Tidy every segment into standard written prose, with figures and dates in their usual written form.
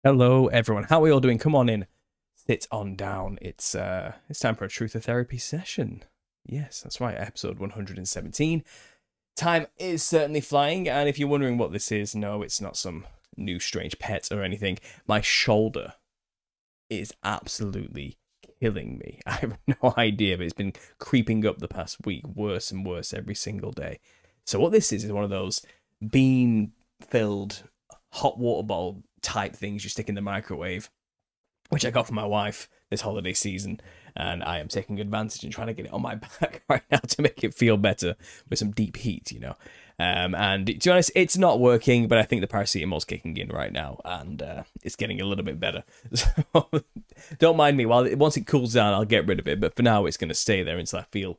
Hello, everyone. How are we all doing? Come on in. Sit on down. It's time for a truth or therapy session. Yes, that's right. Episode 117. Time is certainly flying, and if you're wondering what this is, no, it's not some new strange pet or anything. My shoulder is absolutely killing me. I have no idea, but it's been creeping up the past week, worse and worse every single day. So what this is one of those bean-filled hot water bottle type things you stick in the microwave, which I got from my wife this holiday season, and I am taking advantage and trying to get it on my back right now to make it feel better with some deep heat. And to be honest, it's not working, but I think the paracetamol's kicking in right now, and it's getting a little bit better. So don't mind me. Once it cools down, I'll get rid of it, but for now, it's going to stay there until I feel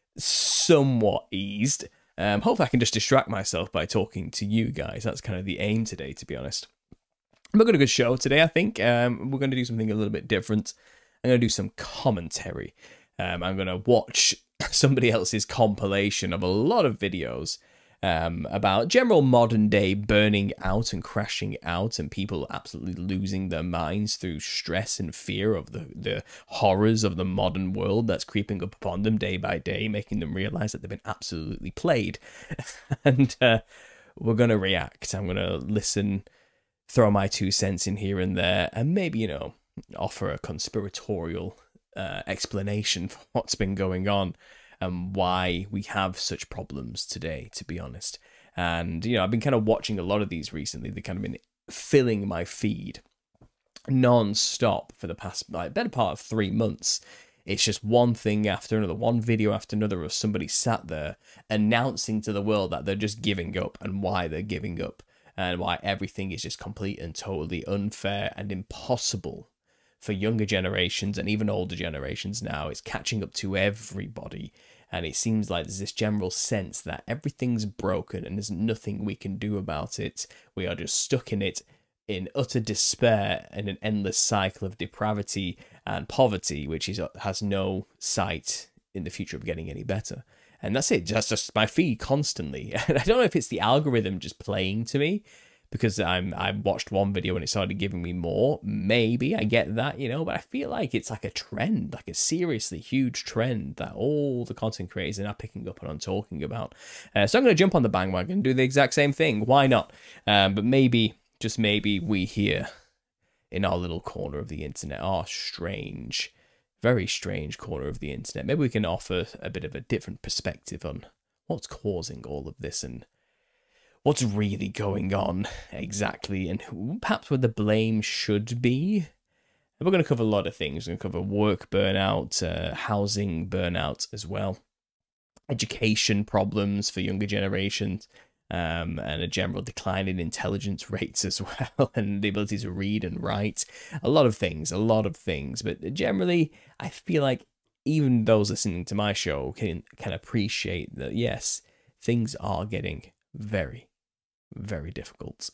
somewhat eased. Hopefully I can just distract myself by talking to you guys. That's kind of the aim today, to be honest. We've got a good show today, I think. We're going to do something a little bit different. I'm going to do some commentary. I'm going to watch somebody else's compilation of a lot of videos about general modern day burning out and crashing out and people absolutely losing their minds through stress and fear of the horrors of the modern world that's creeping up upon them day by day, making them realize that they've been absolutely played. And we're going to react. I'm going to listen, throw my 2 cents in here and there, and maybe, offer a conspiratorial explanation for what's been going on and why we have such problems today, to be honest. And, I've been kind of watching a lot of these recently. They've kind of been filling my feed non-stop for the past, better part of 3 months. It's just one thing after another, one video after another of somebody sat there announcing to the world that they're just giving up and why they're giving up and why everything is just complete and totally unfair and impossible for younger generations and even older generations now. It's catching up to everybody, and it seems like there's this general sense that everything's broken and there's nothing we can do about it. We are just stuck in it in utter despair and an endless cycle of depravity and poverty, which has no sight in the future of getting any better. And that's it. That's just my feed constantly. And I don't know if it's the algorithm just playing to me because I watched one video and it started giving me more. Maybe I get that, but I feel like it's like a trend, like a seriously huge trend that all the content creators are now picking up and on talking about. So I'm going to jump on the bandwagon and do the exact same thing. Why not? But maybe, just maybe, we here in our little corner of the internet, our strange, very strange corner of the internet, maybe we can offer a bit of a different perspective on what's causing all of this and what's really going on exactly, and perhaps where the blame should be. And we're going to cover a lot of things. We're going to cover work burnout, housing burnout as well, education problems for younger generations, and a general decline in intelligence rates as well, and the ability to read and write. A lot of things. But generally, I feel like even those listening to my show can appreciate that, yes, things are getting very, very difficult.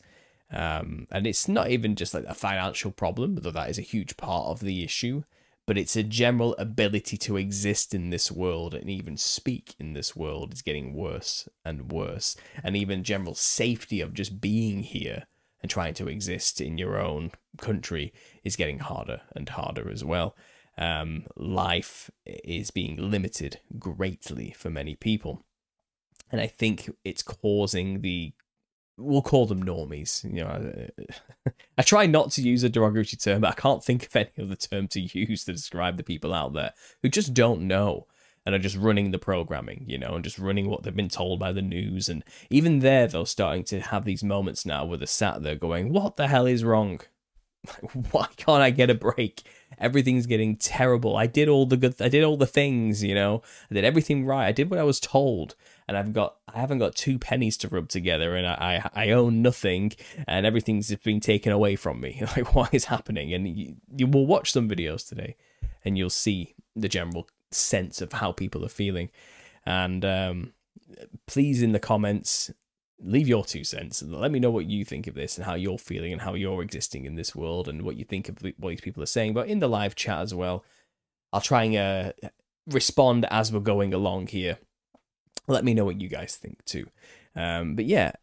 And it's not even just like a financial problem, though that is a huge part of the issue, but it's a general ability to exist in this world and even speak in this world is getting worse and worse. And even general safety of just being here and trying to exist in your own country is getting harder and harder as well. Life is being limited greatly for many people. And I think it's causing we'll call them normies. I try not to use a derogatory term, but I can't think of any other term to use to describe the people out there who just don't know and are just running the programming, and just running what they've been told by the news. And even they're starting to have these moments now where they're sat there going, what the hell is wrong? Why can't I get a break? Everything's getting terrible. I did all the things, I did everything right. I did what I was told, and I haven't got 2 pennies to rub together, and I own nothing, and everything's just being taken away from me. Like, what is happening? And you will watch some videos today, and you'll see the general sense of how people are feeling. And please, in the comments, leave your 2 cents and let me know what you think of this and how you're feeling and how you're existing in this world and what you think of what these people are saying. But in the live chat as well, I'll try and respond as we're going along here. Let me know what you guys think too. But yeah,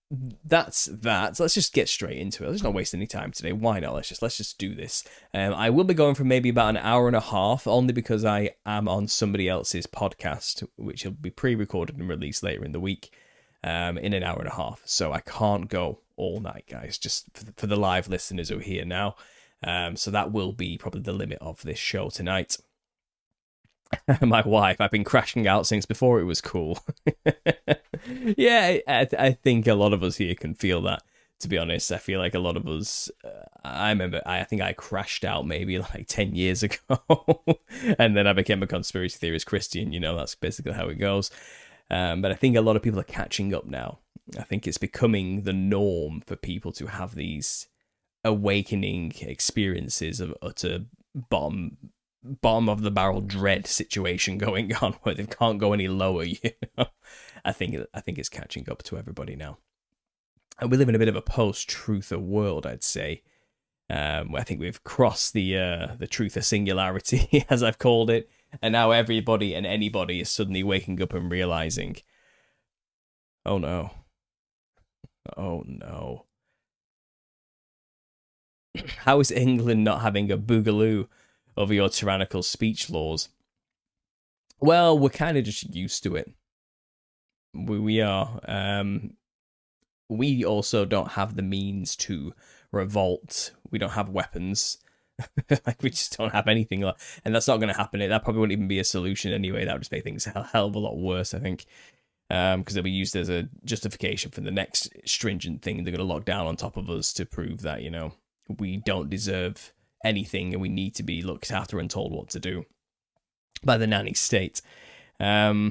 that's that. So let's just get straight into it. Let's not waste any time today. Why not? Let's just do this. I will be going for maybe about an hour and a half, only because I am on somebody else's podcast, which will be pre-recorded and released later in the week, in an hour and a half. So I can't go all night, guys. Just for the live listeners who are here now. So that will be probably the limit of this show tonight. My wife, I've been crashing out since before it was cool. Yeah, I think a lot of us here can feel that, to be honest. I feel like a lot of us, I remember, I think I crashed out maybe like 10 years ago, and then I became a conspiracy theorist Christian, that's basically how it goes. But I think a lot of people are catching up now. I think it's becoming the norm for people to have these awakening experiences of utter bottom of the barrel dread situation going on where they can't go any lower. I think it's catching up to everybody now, and we live in a bit of a post-truther world, I'd say. Where I think we've crossed the truther singularity, as I've called it, and now everybody and anybody is suddenly waking up and realizing, oh no, how is England not having a boogaloo over your tyrannical speech laws? Well, we're kind of just used to it. We are. We also don't have the means to revolt. We don't have weapons. Like, we just don't have anything. And that's not going to happen. That probably wouldn't even be a solution anyway. That would just make things a hell of a lot worse, I think. Because they'll be used as a justification for the next stringent thing they're going to lock down on top of us to prove that, we don't deserve anything and we need to be looked after and told what to do by the nanny state. The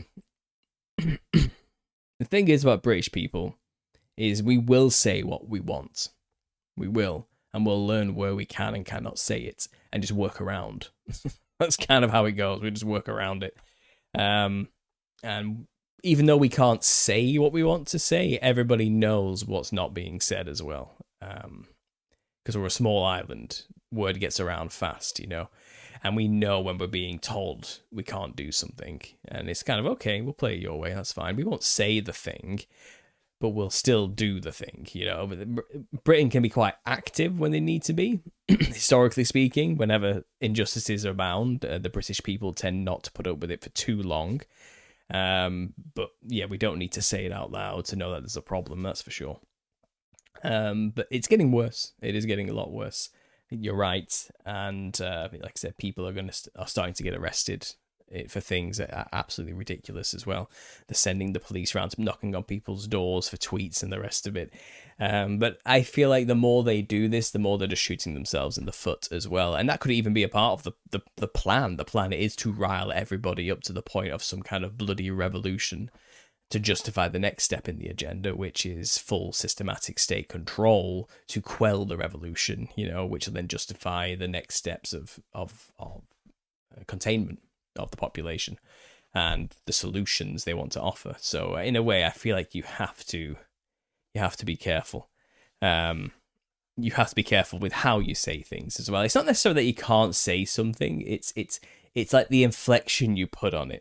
thing is about British people is we will say what we want. We will. And we'll learn where we can and cannot say it and just work around. That's kind of how it goes. We just work around it. And even though we can't say what we want to say, everybody knows what's not being said as well. Because we're a small island, word gets around fast, and we know when we're being told we can't do something, and it's kind of, okay, we'll play it your way, that's fine. We won't say the thing, but we'll still do the thing, Britain can be quite active when they need to be. Historically speaking, whenever injustices are abound, the British people tend not to put up with it for too long. But yeah, we don't need to say it out loud to know that there's a problem, that's for sure. But it's getting worse. It is getting a lot worse. You're right. And like I said, people are starting to get arrested for things that are absolutely ridiculous as well. They're sending the police around, knocking on people's doors for tweets and the rest of it. But I feel like the more they do this, the more they're just shooting themselves in the foot as well. And that could even be a part of the plan. The plan is to rile everybody up to the point of some kind of bloody revolution to justify the next step in the agenda, which is full systematic state control to quell the revolution, which will then justify the next steps of containment of the population and the solutions they want to offer. So in a way, I feel like you have to be careful. You have to be careful with how you say things as well. It's not necessarily that you can't say something. It's like the inflection you put on it.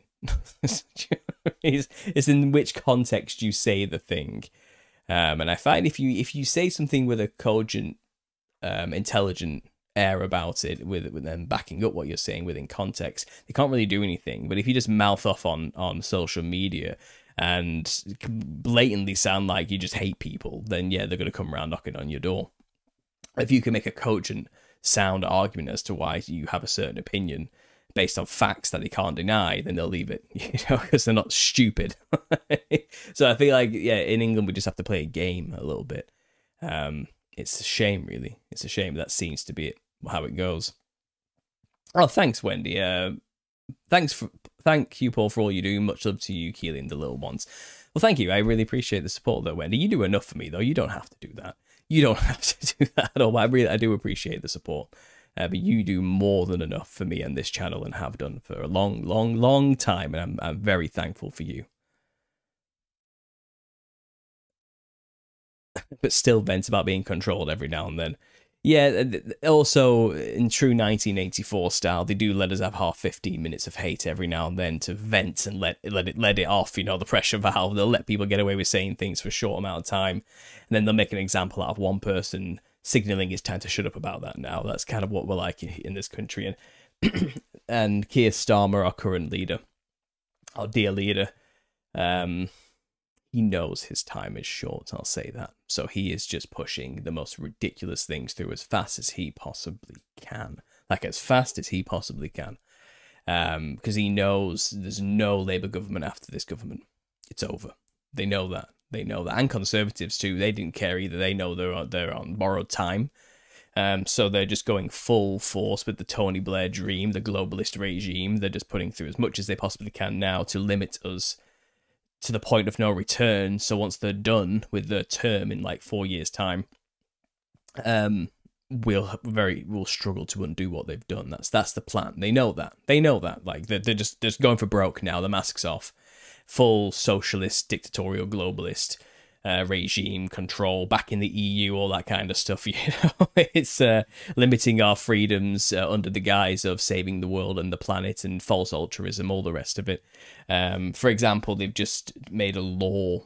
It's in which context you say the thing. And I find if you say something with a cogent, intelligent air about it, with them backing up what you're saying within context, they can't really do anything. But if you just mouth off on social media and blatantly sound like you just hate people, then yeah, they're going to come around knocking on your door. If you can make a cogent, sound argument as to why you have a certain opinion based on facts that they can't deny, then they'll leave it, because they're not stupid. So I feel like, yeah, in England we just have to play a game a little bit. It's a shame, really. It's a shame that seems to be how it goes. Oh, thanks, Wendy. Thank you, Paul, for all you do. Much love to you, Keely, and the little ones. Well, thank you. I really appreciate the support, though, Wendy. You do enough for me, though. You don't have to do that. You don't have to do that at all. I do appreciate the support. But you do more than enough for me and this channel, and have done for a long, long, long time, and I'm very thankful for you. But still vent about being controlled every now and then. Yeah, also in true 1984 style, they do let us have half 15 minutes of hate every now and then to vent and let it off, you know, the pressure valve. They'll let people get away with saying things for a short amount of time, and then they'll make an example out of one person, signaling it's time to shut up about that now. That's kind of what we're like in this country. And Keir Starmer, our current leader, our dear leader, he knows his time is short, I'll say that. So he is just pushing the most ridiculous things through as fast as he possibly can. Like, as fast as he possibly can. Because he knows there's no Labour government after this government. It's over. They know that. They know that. And Conservatives too. They didn't care either. They know they're on borrowed time. So they're just going full force with the Tony Blair dream, the globalist regime. They're just putting through as much as they possibly can now to limit us to the point of no return. So once they're done with their term in like 4 years' time, we'll struggle to undo what they've done. That's the plan. They know that. Like they're just going for broke now. The mask's off. Full socialist, dictatorial, globalist regime control back in the EU, all that kind of stuff. You know, it's limiting our freedoms under the guise of saving the world and the planet, and false altruism, all the rest of it. For example, they've just made a law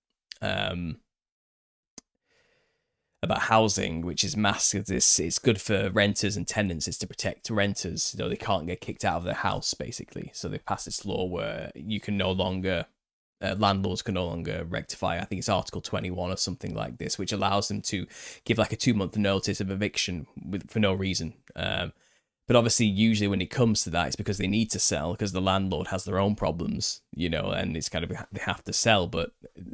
about housing, which is masked as it's good for renters and tenants. It's to protect renters, you know, they can't get kicked out of their house, basically. So they've passed this law where you can no longer landlords can no longer rectify, I think it's Article 21 or something like this, which allows them to give like a 2-month notice of eviction for no reason. But obviously, usually when it comes to that, it's because they need to sell, because the landlord has their own problems, you know, and it's kind of, they have to sell. But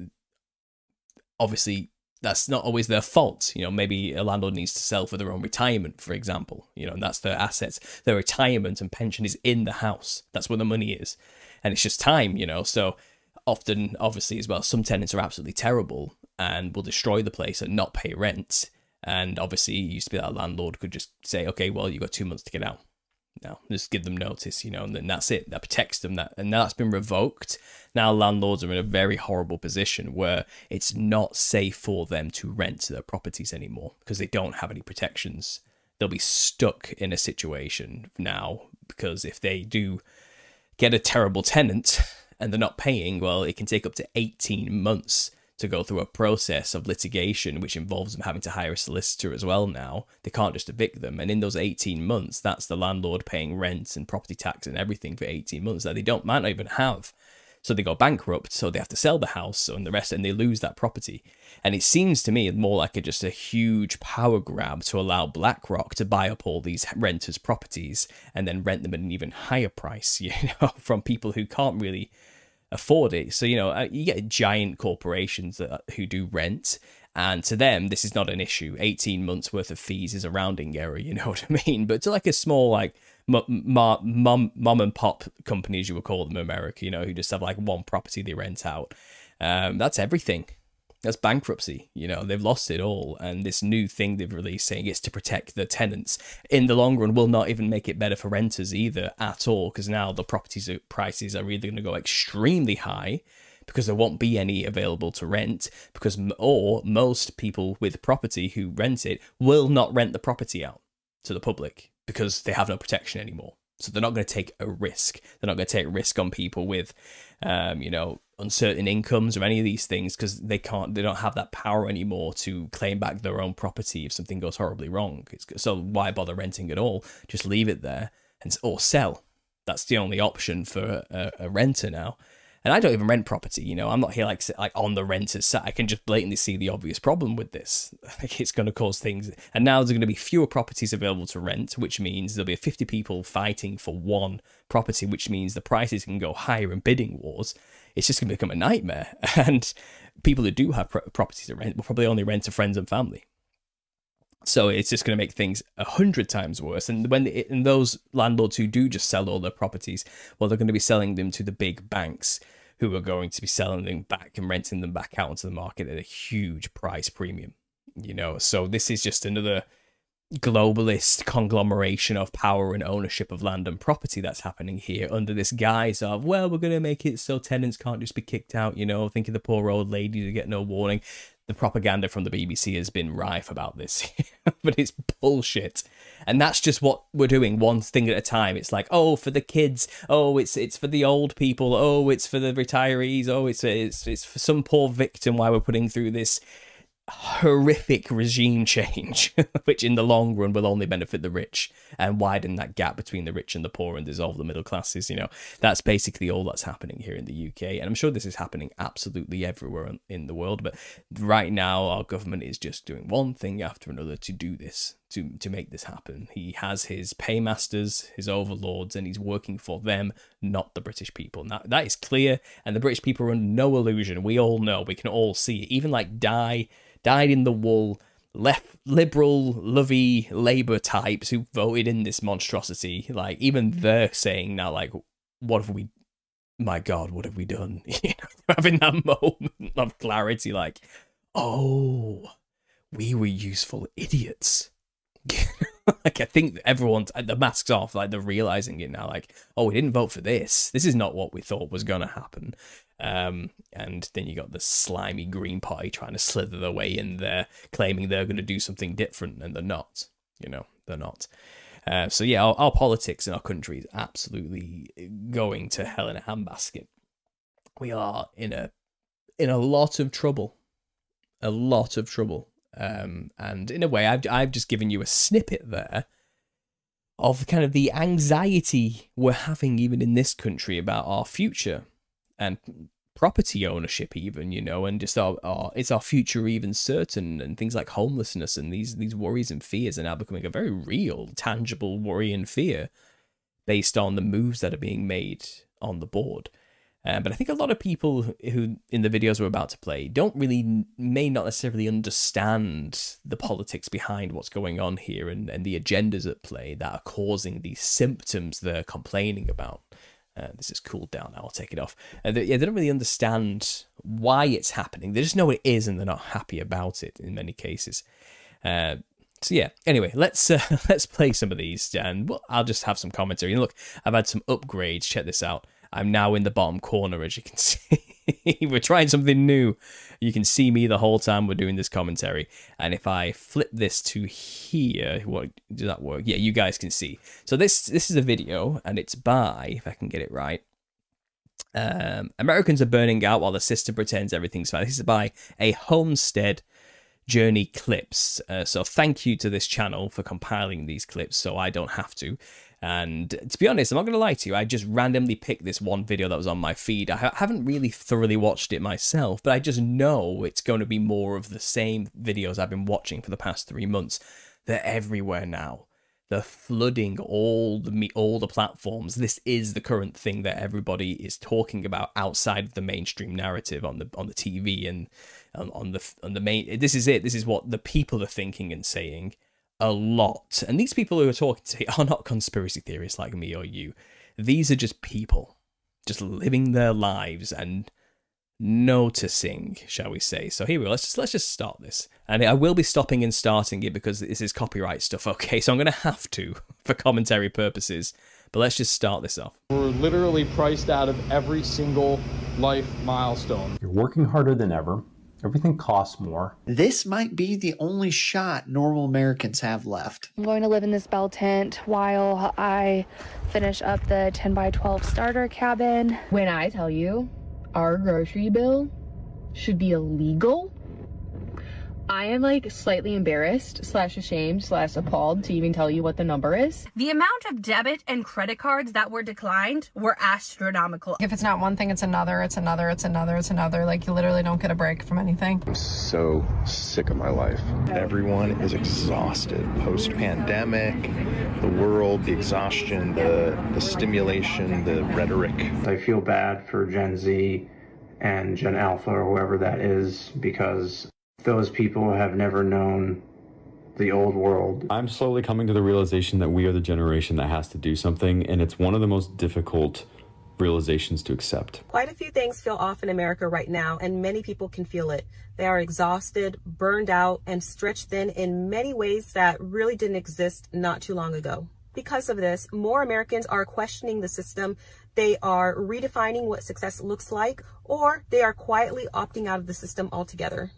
obviously, that's not always their fault. You know, maybe a landlord needs to sell for their own retirement, for example, you know, and that's their assets. Their retirement and pension is in the house. That's where the money is. And it's just time, you know, so often, obviously, as well, some tenants are absolutely terrible and will destroy the place and not pay rent. And obviously, it used to be that a landlord could just say, okay, well, you got 2 months to get out. No, just give them notice, you know, and then that's it. That protects them. And that's been revoked. Now landlords are in a very horrible position where it's not safe for them to rent their properties anymore because they don't have any protections. They'll be stuck in a situation now because if they do get a terrible tenant and they're not paying, well, it can take up to 18 months to go through a process of litigation, which involves them having to hire a solicitor as well now. They can't just evict them. And in those 18 months, that's the landlord paying rent and property tax and everything for 18 months that they might not even have. So they go bankrupt, so they have to sell the house and the rest, and they lose that property. And it seems to me more like just a huge power grab to allow BlackRock to buy up all these renters' properties and then rent them at an even higher price, you know, from people who can't really afford it. So, you know, you get giant corporations who do rent, and to them, this is not an issue. 18 months worth of fees is a rounding error, you know what I mean? But to like a small, like, mom and pop companies, you would call them in America, you know, who just have like one property they rent out. That's everything. That's bankruptcy. You know, they've lost it all. And this new thing they've released saying it's to protect the tenants in the long run will not even make it better for renters either at all. Because now the properties prices are either going to go extremely high because there won't be any available to rent, or most people with property who rent it will not rent the property out to the public because they have no protection anymore. So they're not going to take a risk. They're not going to take a risk on people with, you know, uncertain incomes or any of these things because they don't have that power anymore to claim back their own property if something goes horribly wrong. So why bother renting at all? Just leave it there or sell. That's the only option for a renter now. And I don't even rent property, you know. I'm not here like on the renter's side. I can just blatantly see the obvious problem with this. Like it's going to cause things. And now there's going to be fewer properties available to rent, which means there'll be 50 people fighting for one property, which means the prices can go higher in bidding wars. It's just going to become a nightmare. And people who do have properties to rent will probably only rent to friends and family. So it's just going to make things 100 times worse. And when those landlords who do just sell all their properties, well, they're going to be selling them to the big banks who are going to be selling them back and renting them back out into the market at a huge price premium, you know. So this is just another globalist conglomeration of power and ownership of land and property that's happening here under this guise of, well, we're going to make it so tenants can't just be kicked out, you know. Think of the poor old lady who get no warning. the propaganda from the BBC has been rife about this, but it's bullshit. And that's just what we're doing, one thing at a time. It's like, oh, for the kids, oh, it's for the old people, oh, it's for the retirees, oh, it's for some poor victim why we're putting through this horrific regime change, which in the long run will only benefit the rich and widen that gap between the rich and the poor and dissolve the middle classes. You know, that's basically all that's happening here in the UK, and I'm sure this is happening absolutely everywhere in the world, but right now our government is just doing one thing after another to do this, to make this happen. He has his paymasters, his overlords, and he's working for them, not the British people. Now that is clear, and the British people are under no illusion. We all know, we can all see it. Even like dyed in the wool, left liberal, lovey Labour types who voted in this monstrosity, like even they're saying now, like, what have we? My God, what have we done? You know, having that moment of clarity, like, oh, we were useful idiots. Like, I think everyone's, the mask's off, like they're realizing it now, like, oh, we didn't vote for this. This is not what we thought was gonna happen. And then you got the slimy Green Party trying to slither their way in there, claiming they're going to do something different, and they're not. You know, they're not. So yeah, our politics in our country is absolutely going to hell in a handbasket. We are in a lot of trouble, and in a way, I've just given you a snippet there of kind of the anxiety we're having even in this country about our future. And property ownership even, you know, and just is our future even certain, and things like homelessness and these worries and fears are now becoming a very real, tangible worry and fear based on the moves that are being made on the board. But I think a lot of people who in the videos we're about to play may not necessarily understand the politics behind what's going on here and the agendas at play that are causing these symptoms they're complaining about. This has cooled down now, I'll take it off. They don't really understand why it's happening. They just know it is, and they're not happy about it in many cases. So yeah, anyway, let's play some of these, and I'll just have some commentary. And look, I've had some upgrades. Check this out. I'm now in the bottom corner, as you can see. We're trying something new. You can see me the whole time we're doing this commentary. And if I flip this to here, what does that work? Yeah, you guys can see. So this is a video, and it's by, if I can get it right, Americans are burning out while the system pretends everything's fine. This is by a Homestead Journey Clips. So thank you to this channel for compiling these clips so I don't have to. And to be honest, I'm not going to lie to you, I just randomly picked this one video that was on my feed. I haven't really thoroughly watched it myself, but I just know it's going to be more of the same videos I've been watching for the past 3 months. They're everywhere now. They're flooding all the platforms. This is the current thing that everybody is talking about outside of the mainstream narrative on the TV and on the main. This is it. This is what the people are thinking and saying a lot. And these people who are talking today are not conspiracy theorists like me or you. These are just people just living their lives and noticing, shall we say. So here we go. Let's just start this. And I will be stopping and starting it because this is copyright stuff, okay? So I'm going to have to for commentary purposes. But let's just start this off. We're literally priced out of every single life milestone. You're working harder than ever. Everything costs more. This might be the only shot normal Americans have left. I'm going to live in this bell tent while I finish up the 10 by 12 starter cabin. When I tell you our grocery bill should be illegal, I am like slightly embarrassed / ashamed / appalled to even tell you what the number is. The amount of debit and credit cards that were declined were astronomical. If it's not one thing, it's another, it's another, it's another, it's another. Like, you literally don't get a break from anything. I'm so sick of my life. Everyone is exhausted. Post-pandemic, the world, the exhaustion, the stimulation, the rhetoric. I feel bad for Gen Z and Gen Alpha or whoever that is, because those people have never known the old world. I'm slowly coming to the realization that we are the generation that has to do something, and it's one of the most difficult realizations to accept. Quite a few things feel off in America right now, and many people can feel it. They are exhausted, burned out, and stretched thin in many ways that really didn't exist not too long ago. Because of this, more Americans are questioning the system. They are redefining what success looks like, or they are quietly opting out of the system altogether.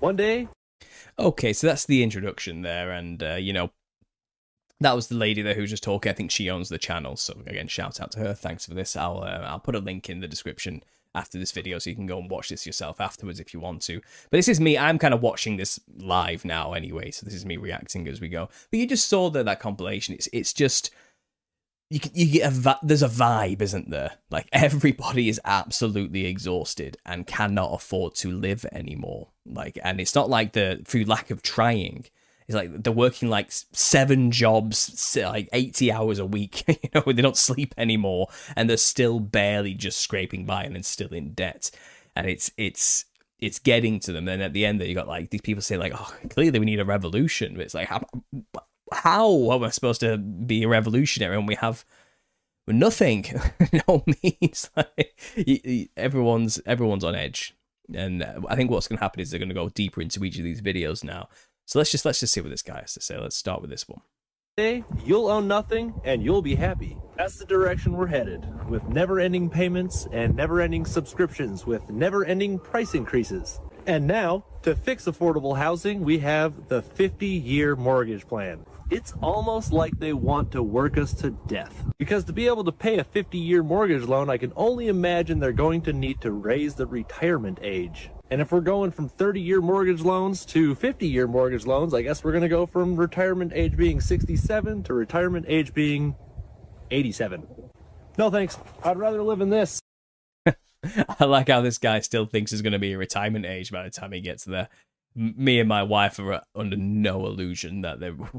One day. Okay, so that's the introduction there, and you know, that was the lady there who was just talking. I think she owns the channel, so again, shout out to her. Thanks for this. I'll put a link in the description after this video, so you can go and watch this yourself afterwards if you want to. But this is me. I'm kind of watching this live now anyway, so this is me reacting as we go. But you just saw that compilation. It's just you get there's a vibe, isn't there? Like everybody is absolutely exhausted and cannot afford to live anymore. Like, and it's not like through lack of trying. It's like they're working like 7 jobs, like 80 hours a week. You know, they don't sleep anymore, and they're still barely just scraping by and still in debt. And it's getting to them. And at the end, there you got like these people saying like, "Oh, clearly we need a revolution." But it's like, how am I supposed to be a revolutionary when we have nothing? No means. Like, everyone's on edge. And I think what's going to happen is they're going to go deeper into each of these videos now. So let's just see what this guy has to say. Let's start with this one. Day, you'll own nothing and you'll be happy. That's the direction we're headed, with never-ending payments and never-ending subscriptions with never-ending price increases. And now, to fix affordable housing, we have the 50-year mortgage plan. It's almost like they want to work us to death. Because to be able to pay a 50-year mortgage loan, I can only imagine they're going to need to raise the retirement age. And if we're going from 30-year mortgage loans to 50-year mortgage loans, I guess we're going to go from retirement age being 67 to retirement age being 87. No thanks. I'd rather live in this. I like how this guy still thinks there's going to be a retirement age by the time he gets there. Me and my wife are under no illusion that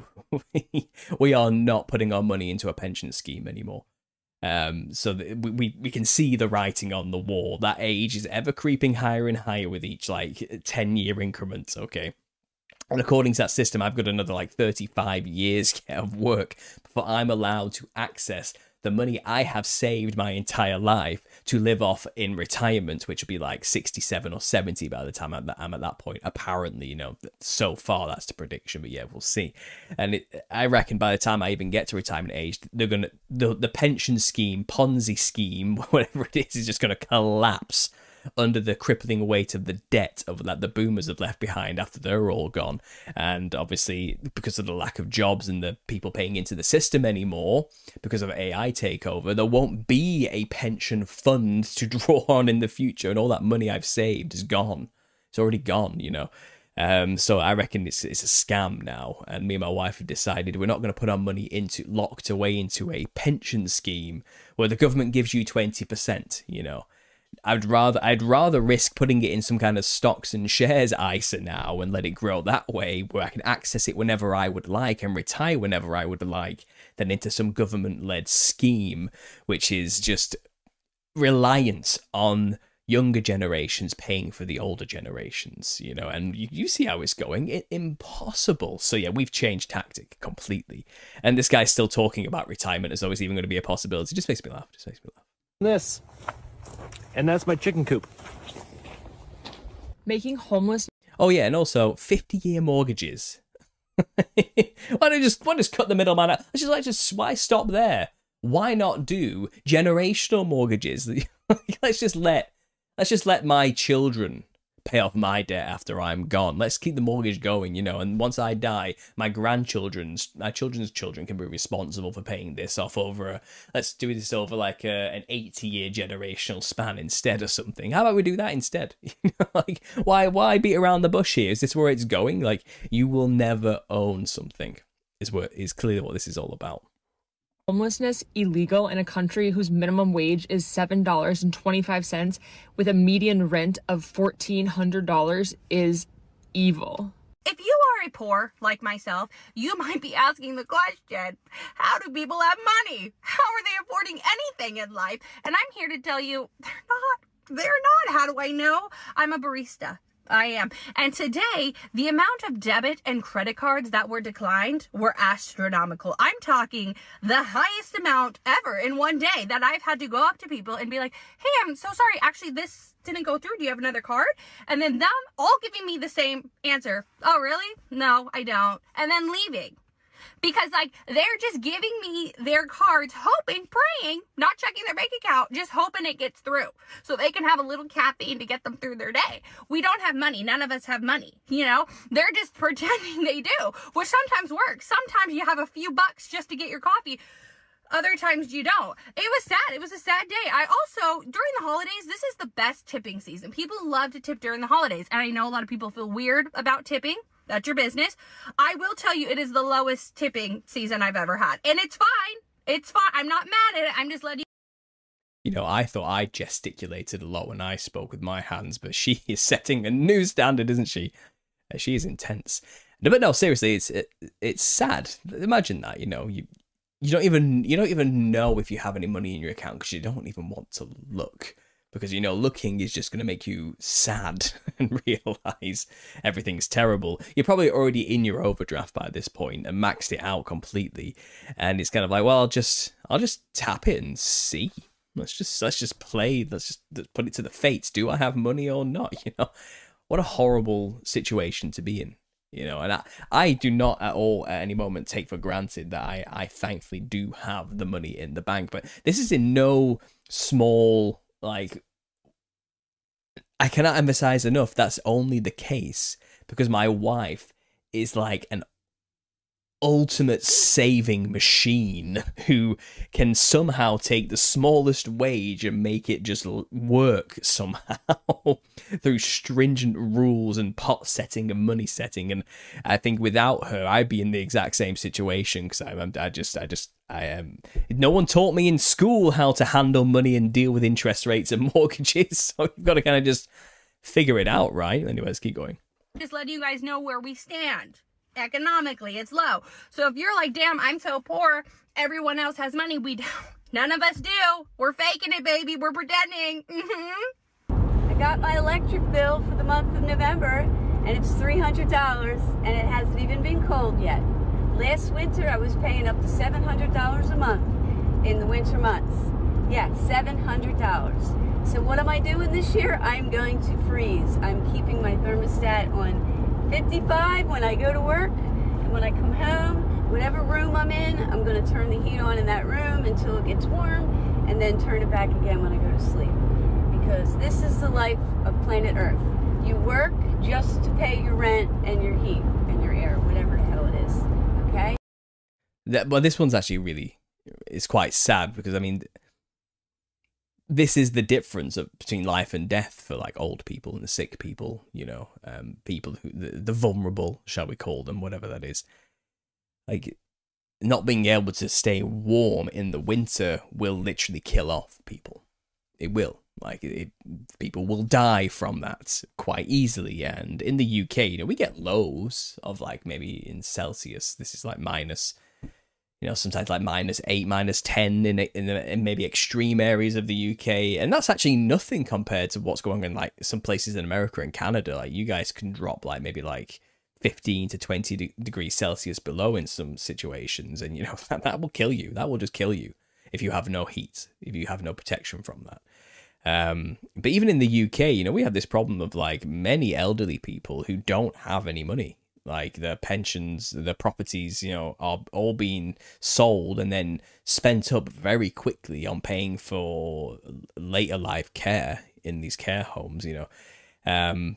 we are not putting our money into a pension scheme anymore. So we can see the writing on the wall. That age is ever creeping higher and higher with each like 10-year increments. Okay. And according to that system, I've got another like 35 years of work before I'm allowed to access the money I have saved my entire life to live off in retirement, which would be like 67 or 70 by the time I'm at that point. Apparently, you know, so far that's the prediction, but yeah, we'll see. And I reckon by the time I even get to retirement age, the pension scheme, Ponzi scheme, whatever it is just going to collapse under the crippling weight of the debt of that the boomers have left behind after they're all gone. And obviously, because of the lack of jobs and the people paying into the system anymore, because of AI takeover, there won't be a pension fund to draw on in the future, and all that money I've saved is gone. It's already gone, you know. So I reckon it's a scam now, and me and my wife have decided we're not going to put our money locked away into a pension scheme where the government gives you 20%, you know. I'd rather risk putting it in some kind of stocks and shares ISA now and let it grow that way, where I can access it whenever I would like and retire whenever I would like, than into some government-led scheme, which is just reliant on younger generations paying for the older generations, you know, and you see how it's going. Impossible. So yeah, we've changed tactic completely. And this guy's still talking about retirement as though it's even going to be a possibility. It just makes me laugh. This. And that's my chicken coop. Making homeless. Oh yeah, and also 50-year mortgages. Why don't just cut the middleman out? Why stop there? Why not do generational mortgages? let's just let my children pay off my debt after I'm gone. Let's keep the mortgage going, you know, and once I die, my children's children can be responsible for paying this off over let's do this over like an 80-year generational span instead or something. How about we do that instead? You know, like, why beat around the bush here? Is this where it's going? Like, you will never own something is clearly what this is all about. Homelessness illegal in a country whose minimum wage is $7.25 with a median rent of $1,400 is evil. If you are a poor, like myself, you might be asking the question, how do people have money? How are they affording anything in life? And I'm here to tell you, they're not. How do I know? I'm a barista. I am. And today, the amount of debit and credit cards that were declined were astronomical. I'm talking the highest amount ever in one day that I've had to go up to people and be like, hey, I'm so sorry. Actually, this didn't go through. Do you have another card? And then them all giving me the same answer. Oh, really? No, I don't. And then leaving. Because, like, they're just giving me their cards, hoping, praying, not checking their bank account, just hoping it gets through so they can have a little caffeine to get them through their day. We don't have money. None of us have money, you know? They're just pretending they do, which sometimes works. Sometimes you have a few bucks just to get your coffee. Other times you don't. It was sad. It was a sad day. I also, during the holidays, this is the best tipping season. People love to tip during the holidays. And I know a lot of people feel weird about tipping. That's your business. I will tell you, it is the lowest tipping season I've ever had. And it's fine. It's fine. I'm not mad at it. I'm just letting you. You know, I thought I gesticulated a lot when I spoke with my hands, but she is setting a new standard, isn't she? She is intense. But no, seriously, it's sad. Imagine that, you know, you don't even know if you have any money in your account because you don't even want to look. Because, you know, looking is just going to make you sad and realize everything's terrible. You're probably already in your overdraft by this point and maxed it out completely. And it's kind of like, well, I'll just tap it and see. Let's just play. Let's put it to the fates. Do I have money or not? You know, what a horrible situation to be in. You know, and I do not at all at any moment take for granted that I thankfully do have the money in the bank. But this is in no small, like, I cannot emphasize enough that's only the case because my wife is like an ultimate saving machine who can somehow take the smallest wage and make it just work somehow through stringent rules and pot setting and money setting. And I think without her, I'd be in the exact same situation because no one taught me in school how to handle money and deal with interest rates and mortgages. So you've got to kind of just figure it out, right? Anyway, let's keep going. Just letting you guys know where we stand. Economically, it's low. So if you're like, damn, I'm so poor, everyone else has money, we don't. None of us do. We're faking it, baby. We're pretending. I got my electric bill for the month of November, and it's $300, and it hasn't even been cold yet. Last winter, I was paying up to $700 a month in the winter months. Yeah, $700. So what am I doing this year? I'm going to freeze. I'm keeping my thermostat on 55 when I go to work, and when I come home, whatever room I'm in, I'm going to turn the heat on in that room until it gets warm, and then turn it back again when I go to sleep. Because this is the life of planet Earth. You work just to pay your rent and your heat and your air, whatever the hell it is, okay? Well, this one's actually really, it's quite sad because, I mean, this is the difference between life and death for like old people and the sick people, you know, people who the vulnerable, shall we call them, whatever that is. Like, not being able to stay warm in the winter will literally kill off people. It will. Like, people will die from that quite easily. And in the UK, you know, we get lows of like maybe in Celsius. This is like minus, you know, sometimes like -8, -10 in maybe extreme areas of the UK. And that's actually nothing compared to what's going on in like some places in America and Canada. Like, you guys can drop like maybe like 15 to 20 degrees Celsius below in some situations. And, you know, that will kill you. That will just kill you if you have no heat, if you have no protection from that. But even in the UK, you know, we have this problem of like many elderly people who don't have any money. Like, their pensions, their properties, you know, are all being sold and then spent up very quickly on paying for later life care in these care homes, you know.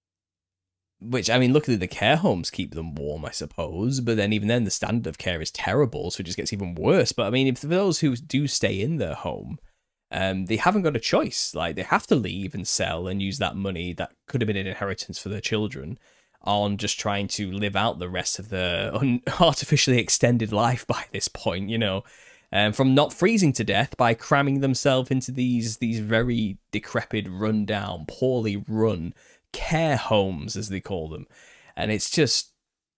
Which, I mean, luckily the care homes keep them warm, I suppose. But then even then, the standard of care is terrible, so it just gets even worse. But I mean, if for those who do stay in their home, they haven't got a choice. Like, they have to leave and sell and use that money that could have been an inheritance for their children on just trying to live out the rest of their artificially extended life by this point, you know, from not freezing to death by cramming themselves into these very decrepit, rundown, poorly run care homes, as they call them. And it's just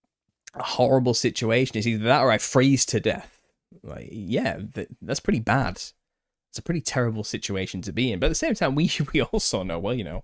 a horrible situation. It's either that or I freeze to death. Like, yeah, that's pretty bad. It's a pretty terrible situation to be in. But at the same time, we also know, well, you know,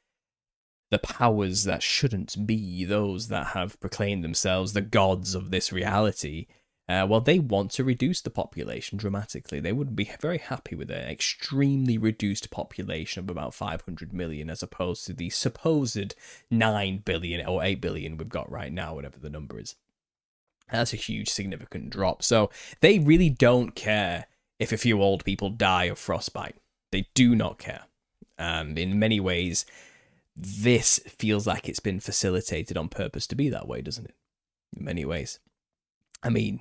the powers that shouldn't be, those that have proclaimed themselves the gods of this reality, well, they want to reduce the population dramatically. They would be very happy with an extremely reduced population of about 500 million as opposed to the supposed 9 billion or 8 billion we've got right now, whatever the number is. That's a huge, significant drop. So they really don't care if a few old people die of frostbite. They do not care. And in many ways, this feels like it's been facilitated on purpose to be that way, doesn't it? In many ways. I mean,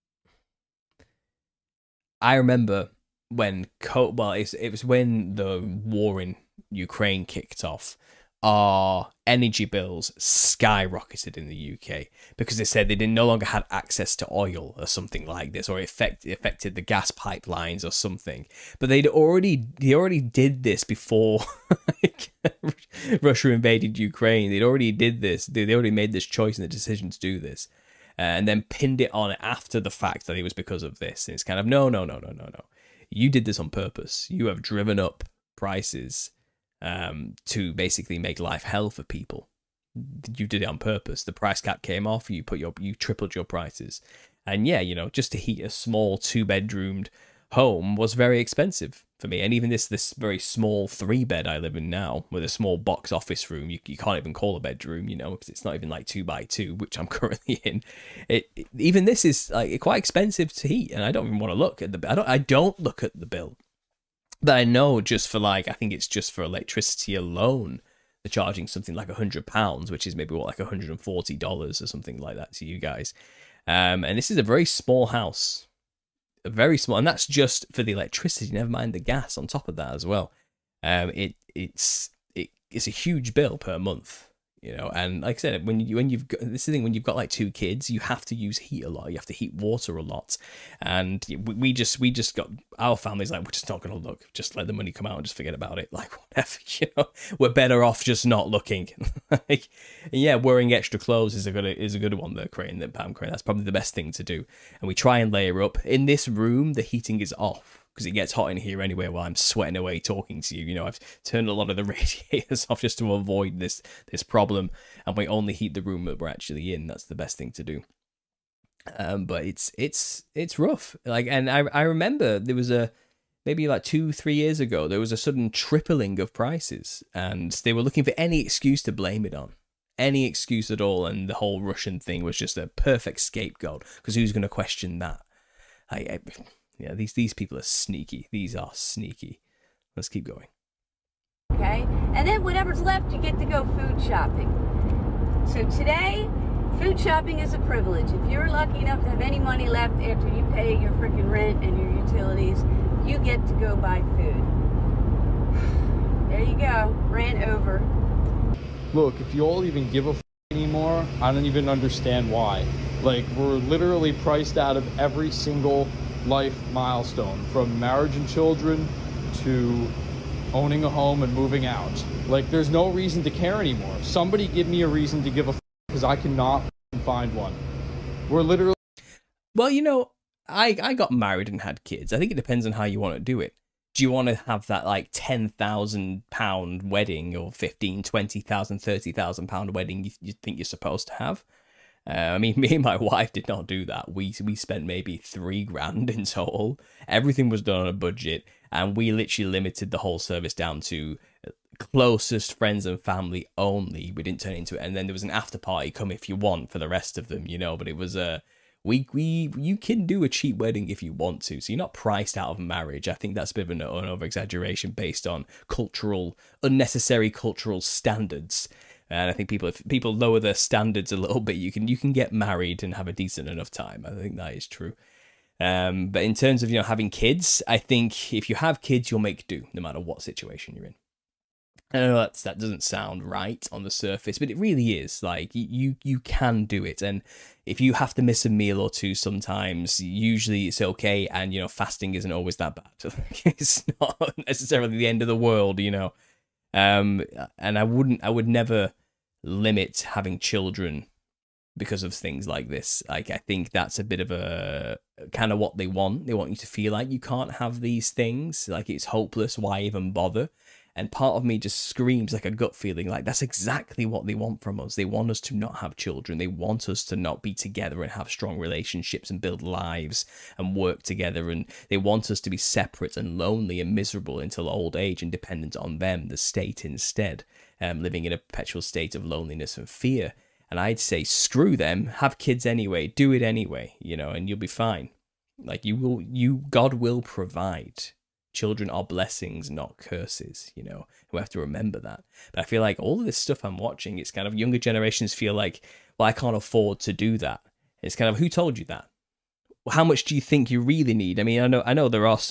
I remember when it was when the war in Ukraine kicked off. Our energy bills skyrocketed in the UK because they said they no longer had access to oil or something like this, or it affected the gas pipelines or something. But they already did this before Russia invaded Ukraine. They'd already did this. They already made this choice and the decision to do this, and then pinned it on after the fact that it was because of this. And it's kind of no. You did this on purpose. You have driven up prices to basically make life hell for people. You did it on purpose. The price cap came off. You tripled your prices, and yeah, just to heat a small 2-bedroomed home was very expensive for me. And even this very small 3-bed I live in now, with a small box office room, you can't even call a bedroom, because it's not even like 2x2, which I'm currently in. Even this is like quite expensive to heat, and I don't even want to look at I don't look at the bill. But I know just for I think it's just for electricity alone, they're charging something like £100, which is maybe like $140 or something like that to you guys. And this is a very small house, very small, and that's just for the electricity. Never mind the gas on top of that as well. It's a huge bill per month. And like I said, when you've got this thing, when you've got like 2 kids, you have to use heat a lot. You have to heat water a lot, and we just got, our family's like, we're just not going to look. Just let the money come out and just forget about it. Like whatever, we're better off just not looking. Yeah, wearing extra clothes is a good one. The Pam Crane. That's probably the best thing to do. And we try and layer up. In this room, the heating is off, because it gets hot in here anyway while I'm sweating away talking to you. I've turned a lot of the radiators off just to avoid this problem, and we only heat the room that we're actually in. That's the best thing to do. But it's rough. And I remember there was maybe like 2-3 years ago, there was a sudden tripling of prices, and they were looking for any excuse to blame it on. Any excuse at all, and the whole Russian thing was just a perfect scapegoat, because who's going to question that? Yeah, these people are sneaky. These are sneaky. Let's keep going. Okay, and then whatever's left, you get to go food shopping. So today, food shopping is a privilege. If you're lucky enough to have any money left after you pay your freaking rent and your utilities, you get to go buy food. There you go, ran over. Look, if you all even give a anymore, I don't even understand why. Like, we're literally priced out of every single life milestone, from marriage and children to owning a home and moving out. Like, there's no reason to care anymore. Somebody give me a reason to give a because I cannot find one. We're literally... Well, I got married and had kids. I think it depends on how you want to do it. Do you want to have that like £10,000 wedding, or £15,000, £20,000, £30,000 wedding you think you're supposed to have? I mean, me and my wife did not do that. We spent maybe $3,000 in total. Everything was done on a budget, and we literally limited the whole service down to closest friends and family only. We didn't turn it into it, and then there was an after party, come if you want, for the rest of them, But it was you can do a cheap wedding if you want to, so you're not priced out of marriage. I think that's a bit of an over-exaggeration based on unnecessary cultural standards. And I think if people lower their standards a little bit, you can get married and have a decent enough time. I think that is true. But in terms of having kids, I think if you have kids, you'll make do no matter what situation you're in. I know that doesn't sound right on the surface, but it really is. Like, you can do it, and if you have to miss a meal or two sometimes, usually it's okay, and fasting isn't always that bad. It's not necessarily the end of the world, And I would never limit having children because of things like this. Like, I think that's a bit of a kind of what they want. They want you to feel like you can't have these things. Like, it's hopeless. Why even bother? And part of me just screams like a gut feeling, like that's exactly what they want from us. They want us to not have children. They want us to not be together and have strong relationships and build lives and work together. And they want us to be separate and lonely and miserable until old age and dependent on them, the state instead, living in a perpetual state of loneliness and fear. And I'd say, screw them, have kids anyway, do it anyway, you know, and you'll be fine. Like, God will provide. Children are blessings, not curses, you know. We have to remember that. But I feel like all of this stuff I'm watching, it's kind of younger generations feel like, well, I can't afford to do that. It's kind of, who told you that? How much do you think you really need? I mean, I know there are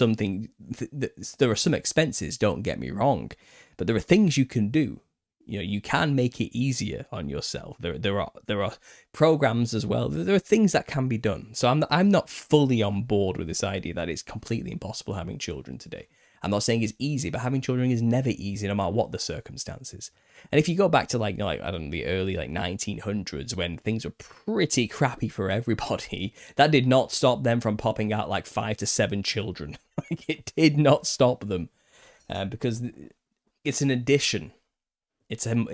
there are some expenses, don't get me wrong, but there are things you can do. You know, you can make it easier on yourself. There are programs as well. There are things that can be done. So I'm not fully on board with this idea that it's completely impossible having children today. I'm not saying it's easy, but having children is never easy, no matter what the circumstances. And if you go back to like I don't know, the early 1900s when things were pretty crappy for everybody, that did not stop them from popping out like 5 to 7 children. Like, it did not stop them, because it's an addition. It's an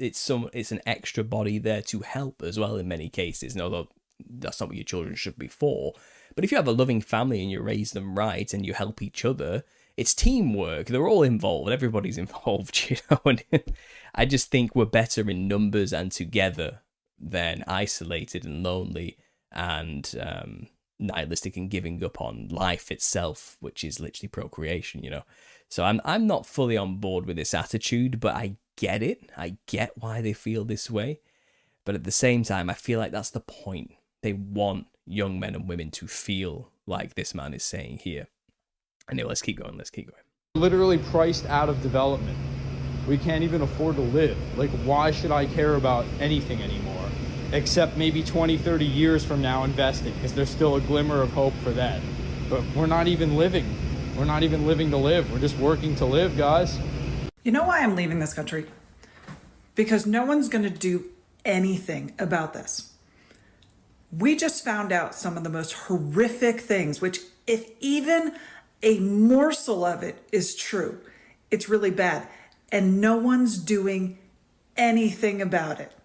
extra body there to help as well in many cases. And although that's not what your children should be for, but if you have a loving family and you raise them right and you help each other, it's teamwork. They're all involved. Everybody's involved, you know. And I just think we're better in numbers and together than isolated and lonely and nihilistic and giving up on life itself, which is literally procreation, you know. So I'm not fully on board with this attitude, but I get it. I get why they feel this way. But at the same time, I feel like that's the point. They want young men and women to feel like this man is saying here. Anyway, let's keep going. Literally priced out of development. We can't even afford to live. Like, why should I care about anything anymore? Except maybe 20, 30 years from now investing, because there's still a glimmer of hope for that. But we're not even living. We're not even living to live. We're just working to live, guys. You know why I'm leaving this country? Because no one's going to do anything about this. We just found out some of the most horrific things, which if even a morsel of it is true, it's really bad. And no one's doing anything about it.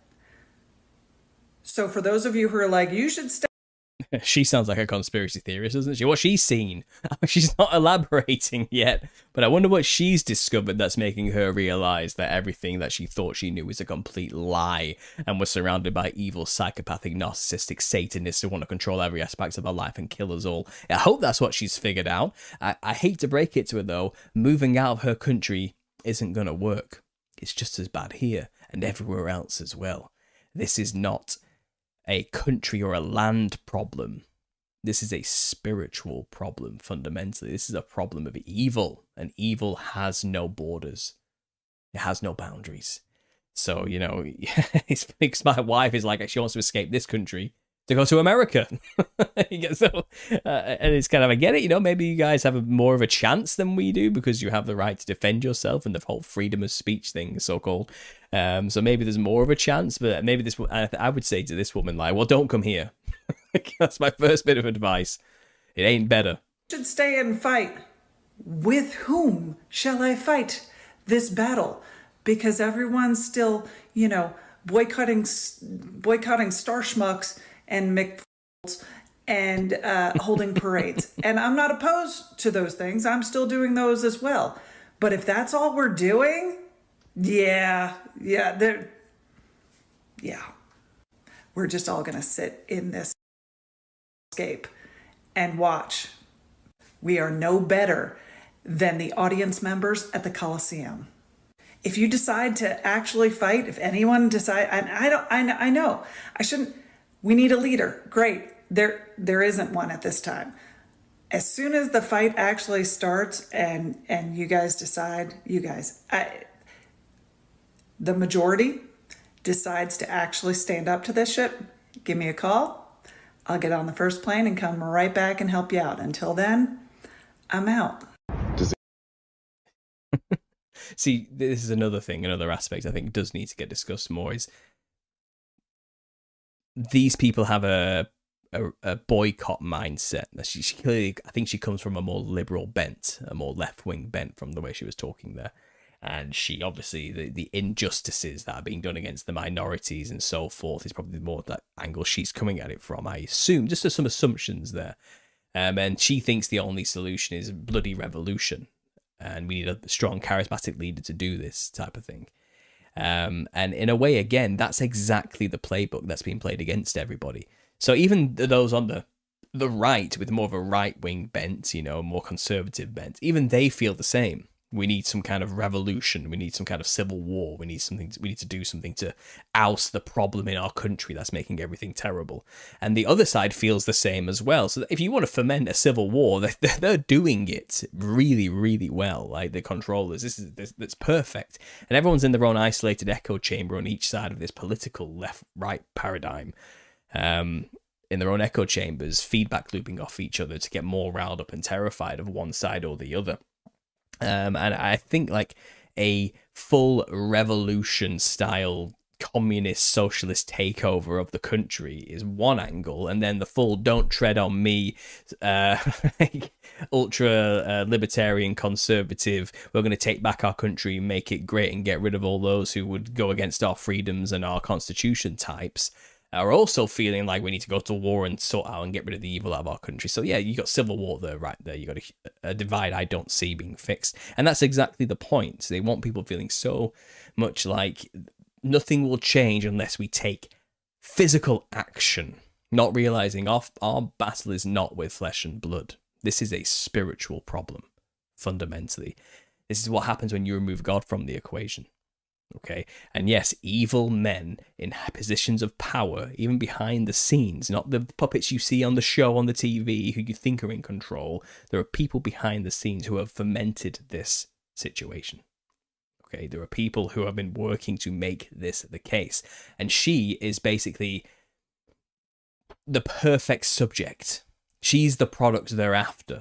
So for those of you who are like, you should stay. She sounds like a conspiracy theorist, doesn't she? What she's seen. She's not elaborating yet, but I wonder what she's discovered that's making her realize that everything that she thought she knew is a complete lie and was surrounded by evil, psychopathic, narcissistic Satanists who want to control every aspect of her life and kill us all. I hope that's what she's figured out. I hate to break it to her, though. Moving out of her country isn't going to work. It's just as bad here and everywhere else as well. This is not a country or a land problem. This is a spiritual problem, fundamentally. This is a problem of evil, and evil has no borders. It has no boundaries. So, you know, my wife is like, she wants to escape this country to go to America. So, and it's kind of, I get it, you know, maybe you guys have more of a chance than we do because you have the right to defend yourself and the whole freedom of speech thing, so-called. So maybe there's more of a chance, but maybe I would say to this woman, like, well, don't come here. That's my first bit of advice. It ain't better. Should stay and fight. With whom shall I fight this battle? Because everyone's still, you know, boycotting Star Schmucks and McFolds and holding parades. And I'm not opposed to those things. I'm still doing those as well. But if that's all we're doing, yeah, we're just all going to sit in this escape and watch. We are no better than the audience members at the Coliseum. If you decide to actually fight, if anyone decide, and I know, I shouldn't, we need a leader. Great. There isn't one at this time. As soon as the fight actually starts and you guys decide, the majority decides to actually stand up to this shit, give me a call. I'll get on the first plane and come right back and help you out. Until then, I'm out. See, this is another thing, another aspect I think does need to get discussed more is these people have a boycott mindset. She clearly, I think she comes from a more liberal bent, a more left-wing bent from the way she was talking there. And she obviously, the injustices that are being done against the minorities and so forth is probably more that angle she's coming at it from, I assume. Just some assumptions there. And she thinks the only solution is bloody revolution. And we need a strong, charismatic leader to do this type of thing. And in a way, again, that's exactly the playbook that's being played against everybody. So even those on the right with more of a right-wing bent, you know, more conservative bent, even they feel the same. We need some kind of revolution. We need some kind of civil war. We need to do something to oust the problem in our country that's making everything terrible. And the other side feels the same as well. So if you want to foment a civil war, they're doing it really, really well. Like the controllers, that's perfect. And everyone's in their own isolated echo chamber on each side of this political left-right paradigm. In their own echo chambers, feedback looping off each other to get more riled up and terrified of one side or the other. And I think like a full revolution style communist socialist takeover of the country is one angle, and then the full don't tread on me ultra libertarian conservative, we're going to take back our country, make it great and get rid of all those who would go against our freedoms and our constitution types, are also feeling like we need to go to war and sort out and get rid of the evil out of our country. So yeah, you got civil war there, right there. You got a divide I don't see being fixed. And that's exactly the point. They want people feeling so much like nothing will change unless we take physical action, not realizing our battle is not with flesh and blood. This is a spiritual problem, fundamentally. This is what happens when you remove God from the equation. Okay, and yes, evil men in positions of power, even behind the scenes, not the puppets you see on the show on the TV who you think are in control. There are people behind the scenes who have fomented this situation. Okay, there are people who have been working to make this the case. And she is basically the perfect subject. She's the product they're after.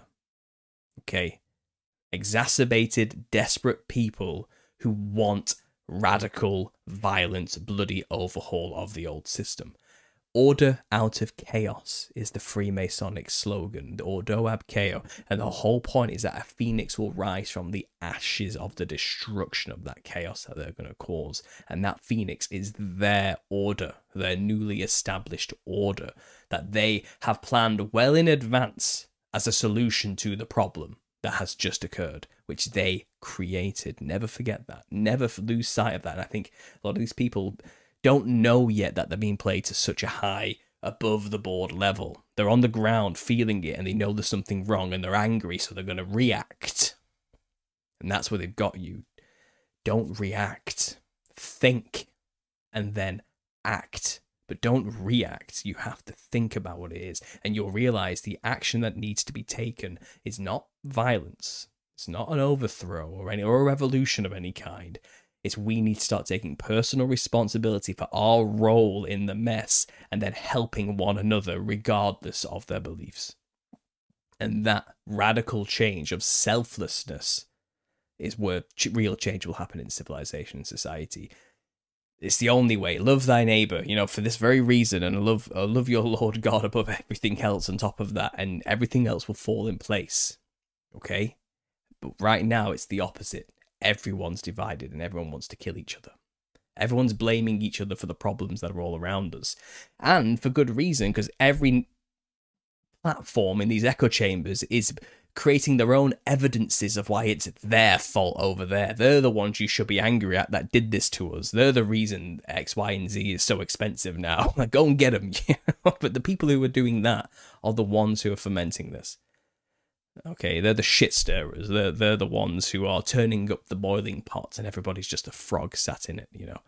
Okay, exacerbated, desperate people who want radical, violent, bloody overhaul of the old system. Order out of chaos is the Freemasonic slogan, the Ordo ab Chaos, and the whole point is that a phoenix will rise from the ashes of the destruction of that chaos that they're going to cause, and that phoenix is their order, their newly established order that they have planned well in advance as a solution to the problem that has just occurred, which they created. Never forget that. Never lose sight of that. And I think a lot of these people don't know yet that they're being played to such a high, above the board level. They're on the ground feeling it and they know there's something wrong and they're angry, so they're going to react. And that's where they've got you. Don't react. Think and then act. But don't react. You have to think about what it is. And you'll realize the action that needs to be taken is not violence. It's not an overthrow or a revolution of any kind. It's we need to start taking personal responsibility for our role in the mess and then helping one another regardless of their beliefs. And that radical change of selflessness is where real change will happen in civilization and society. It's the only way. Love thy neighbor, you know, for this very reason. And love your Lord God above everything else on top of that. And everything else will fall in place. Okay? But right now, it's the opposite. Everyone's divided and everyone wants to kill each other. Everyone's blaming each other for the problems that are all around us. And for good reason, because every platform in these echo chambers is creating their own evidences of why it's their fault over there. They're the ones you should be angry at that did this to us. They're the reason X, Y, and Z is so expensive now. Like, go and get them. But the people who are doing that are the ones who are fomenting this. Okay, they're the shit stirrers. They're the ones who are turning up the boiling pot and everybody's just a frog sat in it, you know.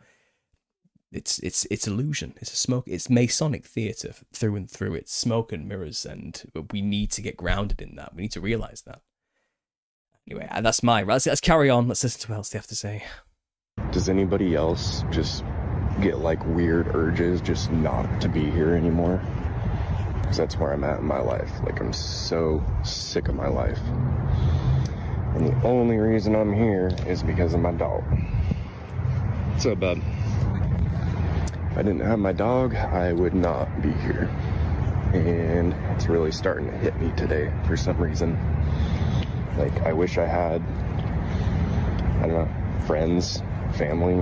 It's illusion. It's a smoke. It's Masonic theatre through and through. It's smoke and mirrors, and we need to get grounded in that. We need to realize that. Anyway, that's let's carry on. Let's listen to what else they have to say. Does anybody else just get like weird urges just not to be here anymore? Because that's where I'm at in my life. Like, I'm so sick of my life. And the only reason I'm here is because of my dog. What's up, bud? If I didn't have my dog, I would not be here. And it's really starting to hit me today for some reason. Like, I wish I had, I don't know, friends, family.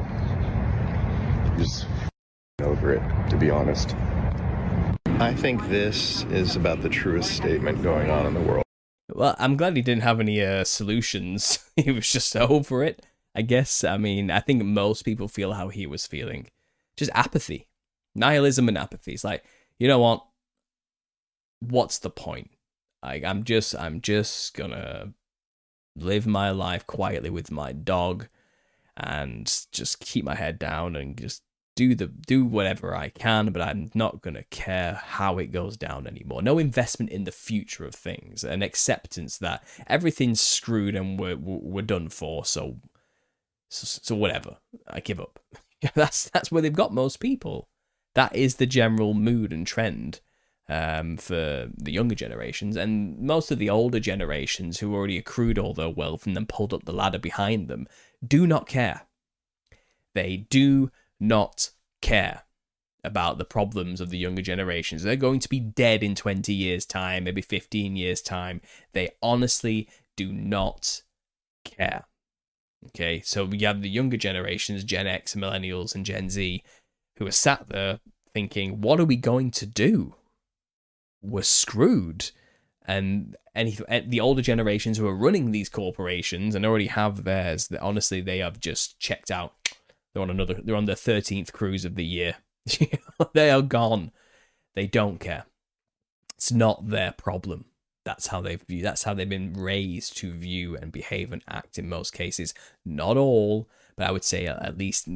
Just over it, to be honest. I think this is about the truest statement going on in the world. Well, I'm glad he didn't have any solutions. He was just over it. I guess. I mean, I think most people feel how he was feeling. Just apathy. Nihilism and apathy. It's like, you know what? What's the point? Like, I'm just gonna live my life quietly with my dog and just keep my head down and just do whatever I can, but I'm not gonna care how it goes down anymore. No investment in the future of things, and acceptance that everything's screwed and we're done for. So whatever, I give up. That's where they've got most people. That is the general mood and trend for the younger generations, and most of the older generations who already accrued all their wealth and then pulled up the ladder behind them do not care. They do not care about the problems of the younger generations. They're going to be dead in 20 years' time, maybe 15 years' time. They honestly do not care. Okay, so we have the younger generations, Gen X, Millennials, and Gen Z, who are sat there thinking, what are we going to do? We're screwed. And the older generations who are running these corporations and already have theirs, that honestly, they have just checked out. They're on their 13th cruise of the year. They are gone. They don't care. It's not their problem. That's how they've been raised to view and behave and act in most cases. Not all, but I would say at least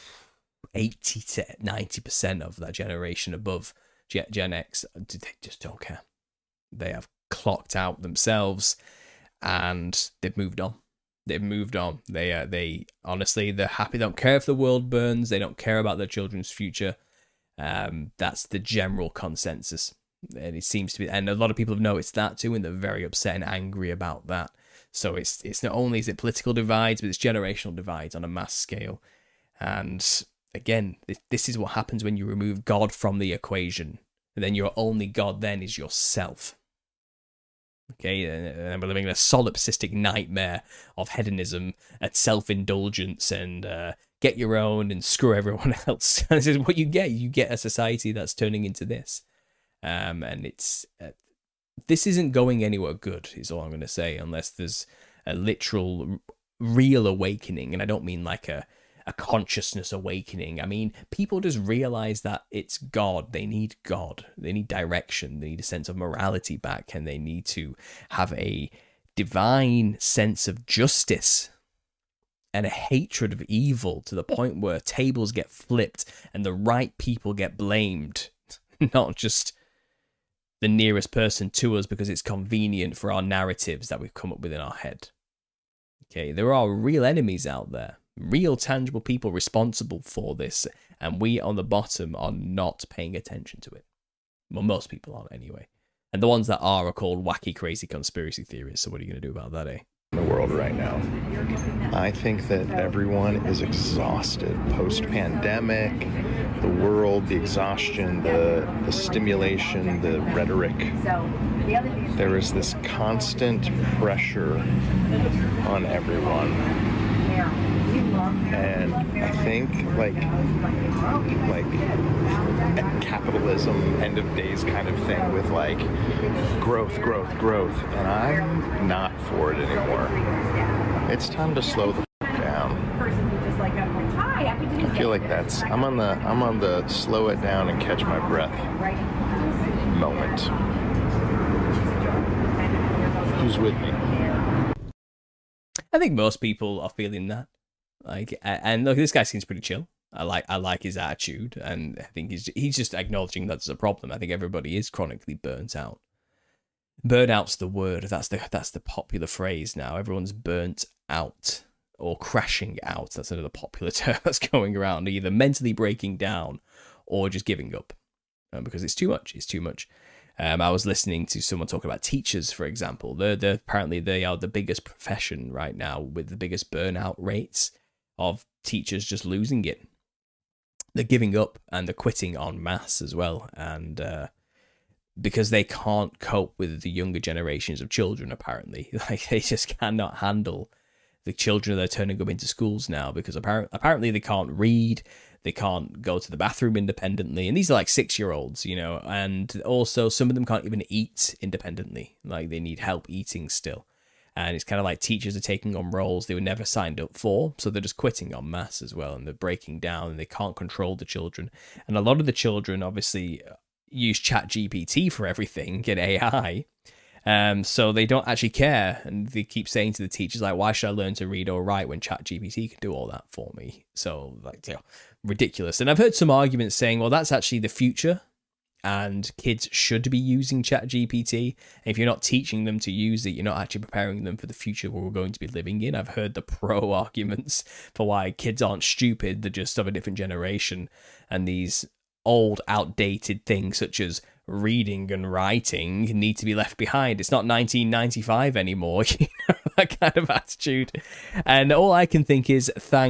80 to 90% of that generation above Gen X, they just don't care. They have clocked out themselves and they've moved on. They've moved on. They honestly, they're happy. They don't care if the world burns. They don't care about their children's future. That's the general consensus. And it seems to be, and a lot of people have noticed that too, and they're very upset and angry about that. So it's not only is it political divides, but it's generational divides on a mass scale. And again, this is what happens when you remove God from the equation. And then your only God then is yourself. Okay, and we're living in a solipsistic nightmare of hedonism and self-indulgence and get your own and screw everyone else. This is what you get. You get a society that's turning into this. And it's this isn't going anywhere good, is all I'm going to say, unless there's a literal, real awakening. And I don't mean like a consciousness awakening. I mean, people just realize that it's God. They need God. They need direction. They need a sense of morality back, and they need to have a divine sense of justice and a hatred of evil to the point where tables get flipped and the right people get blamed, not just the nearest person to us because it's convenient for our narratives that we've come up with in our head. Okay, there are real enemies out there, real tangible people responsible for this, and we on the bottom are not paying attention to it. Well, most people aren't anyway. And the ones that are called wacky, crazy conspiracy theories. So what are you going to do about that, eh? The world right now. I think that everyone is exhausted post-pandemic. The world, the exhaustion, the stimulation, the rhetoric. There is this constant pressure on everyone. And I think like capitalism, end of days kind of thing with like growth. And I'm not for it anymore. It's time to slow the down. I feel like I'm on the slow it down and catch my breath moment. Who's with me? I think most people are feeling that. Like, and look, this guy seems pretty chill. I like his attitude, and I think he's just acknowledging that's a problem. I think everybody is chronically burnt out. Burnout's the word. That's the popular phrase now. Everyone's burnt out or crashing out. That's another popular term that's going around. Either mentally breaking down or just giving up because it's too much. It's too much. I was listening to someone talking about teachers, for example. They're apparently they are the biggest profession right now with the biggest burnout rates of teachers just losing it. They're giving up and they're quitting en masse as well. And because they can't cope with the younger generations of children, apparently. Like, they just cannot handle the children that are turning up into schools now because apparently they can't read. They can't go to the bathroom independently. And these are like 6-year-olds, you know, and also some of them can't even eat independently. Like, they need help eating still. And it's kind of like teachers are taking on roles they were never signed up for. So they're just quitting en masse as well. And they're breaking down and they can't control the children. And a lot of the children obviously use ChatGPT for everything, get AI. So they don't actually care. And they keep saying to the teachers, like, why should I learn to read or write when ChatGPT can do all that for me? So, like, you know, ridiculous. And I've heard some arguments saying, well, that's actually the future. And kids should be using ChatGPT. And if you're not teaching them to use it, you're not actually preparing them for the future we're going to be living in. I've heard the pro arguments for why kids aren't stupid. They're just of a different generation. And these old, outdated things such as reading and writing need to be left behind. It's not 1995 anymore. You know, that kind of attitude. And all I can think is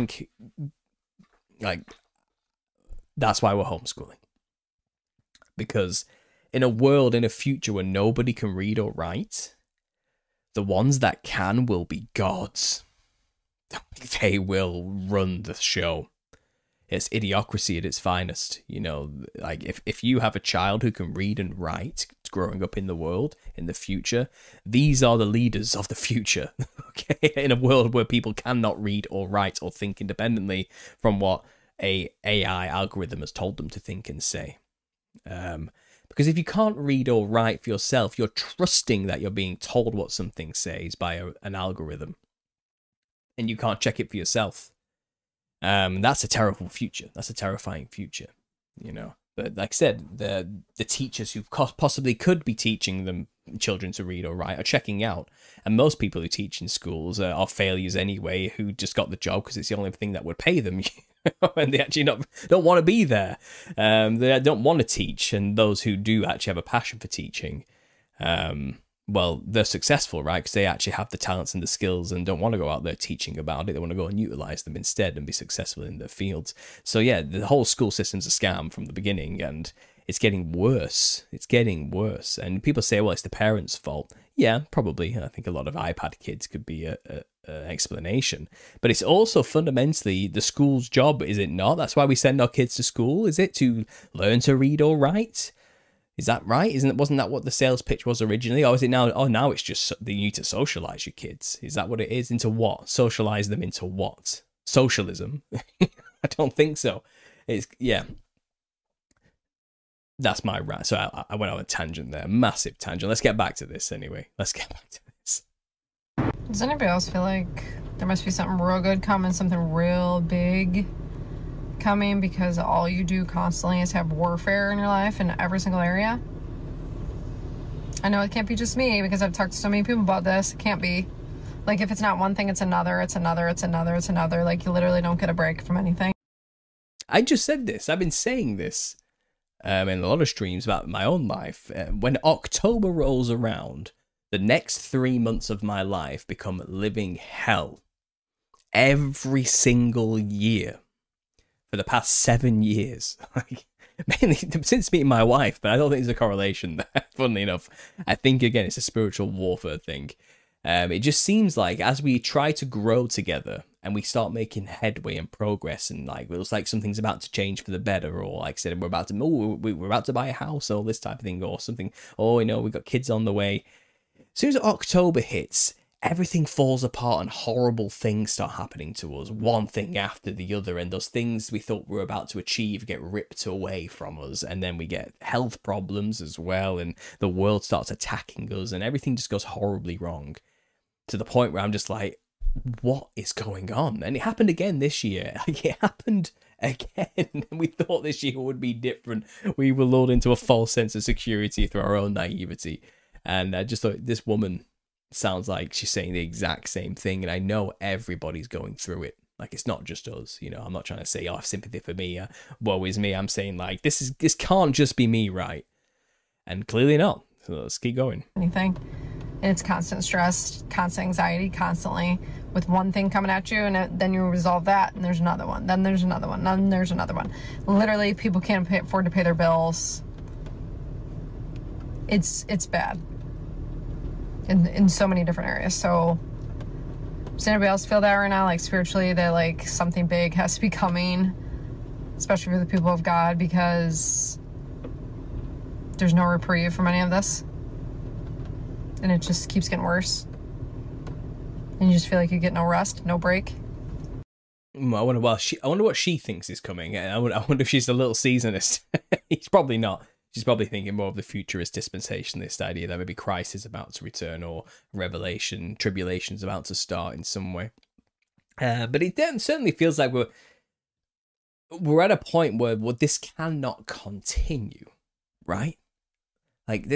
that's why we're homeschooling. Because in a world, in a future where nobody can read or write, the ones that can will be gods. They will run the show. It's idiocracy at its finest. You know, like if you have a child who can read and write growing up in the world, in the future, these are the leaders of the future. Okay, in a world where people cannot read or write or think independently from what a AI algorithm has told them to think and say. Because if you can't read or write for yourself, you're trusting that you're being told what something says by an algorithm, and you can't check it for yourself. That's a terrible future. That's a terrifying future, you know. But like I said, the teachers who possibly could be teaching them children to read or write are checking out, and most people who teach in schools are failures anyway, who just got the job because it's the only thing that would pay them. And they actually don't want to be there. They don't want to teach, and those who do actually have a passion for teaching, well, they're successful, right? Because they actually have the talents and the skills and don't want to go out there teaching about it. They want to go and utilize them instead and be successful in their fields. So yeah, the whole school system's a scam from the beginning, and it's getting worse. It's getting worse. And people say, well, it's the parents' fault. Yeah, probably. I think a lot of iPad kids could be an explanation. But it's also fundamentally the school's job, is it not? That's why we send our kids to school. Is it to learn to read or write? Is that right? Wasn't that what the sales pitch was originally? Or is it now? Oh, now it's just that you need to socialize your kids. Is that what it is? Into what? Socialize them into what? Socialism? I don't think so. Yeah. That's my rant. So I went on a tangent there. Massive tangent. Let's get back to this anyway. Let's get back to this. Does anybody else feel like there must be something real good coming, something real big coming, because all you do constantly is have warfare in your life in every single area? I know it can't be just me, because I've talked to so many people about this. It can't be. Like, if it's not one thing, it's another, it's another, it's another, it's another. Like, you literally don't get a break from anything. I just said this. I've been saying this in a lot of streams about my own life. When October rolls around, the next 3 months of my life become living hell. Every single year. For the past 7 years. Like, mainly since meeting my wife, but I don't think there's a correlation there, funnily enough. I think, again, it's a spiritual warfare thing. It just seems like as we try to grow together and we start making headway and progress, and like it looks like something's about to change for the better, or like I said, we're about to buy a house, or this type of thing, or something. Oh, you know, we've got kids on the way. As soon as October hits, everything falls apart and horrible things start happening to us, one thing after the other, and those things we thought we were about to achieve get ripped away from us, and then we get health problems as well, and the world starts attacking us, and everything just goes horribly wrong, to the point where I'm just like, what is going on? And it happened again this year. It happened again. We thought this year would be different. We were lulled into a false sense of security through our own naivety, and I just thought, this woman sounds like she's saying the exact same thing, and I know everybody's going through it. Like, it's not just us, you know. I'm not trying to say, oh, sympathy for me, woe is me. I'm saying, like, this can't just be me, right? And clearly not. So let's keep going. Anything. And it's constant stress, constant anxiety, constantly with one thing coming at you, and then you resolve that, and there's another one, then there's another one, then there's another one. Literally, people can't afford to pay their bills. It's bad. In so many different areas. So does anybody else feel that right now, like spiritually, that like something big has to be coming, especially for the people of God, because there's no reprieve from any of this, and it just keeps getting worse? And you just feel like you get no rest, no break. I wonder what she thinks is coming. I wonder if she's a little seasonist. He's probably not. She's probably thinking more of the futurist dispensationalist idea that maybe Christ is about to return or revelation, tribulation is about to start in some way. But it certainly feels like we're at a point where this cannot continue, right? Like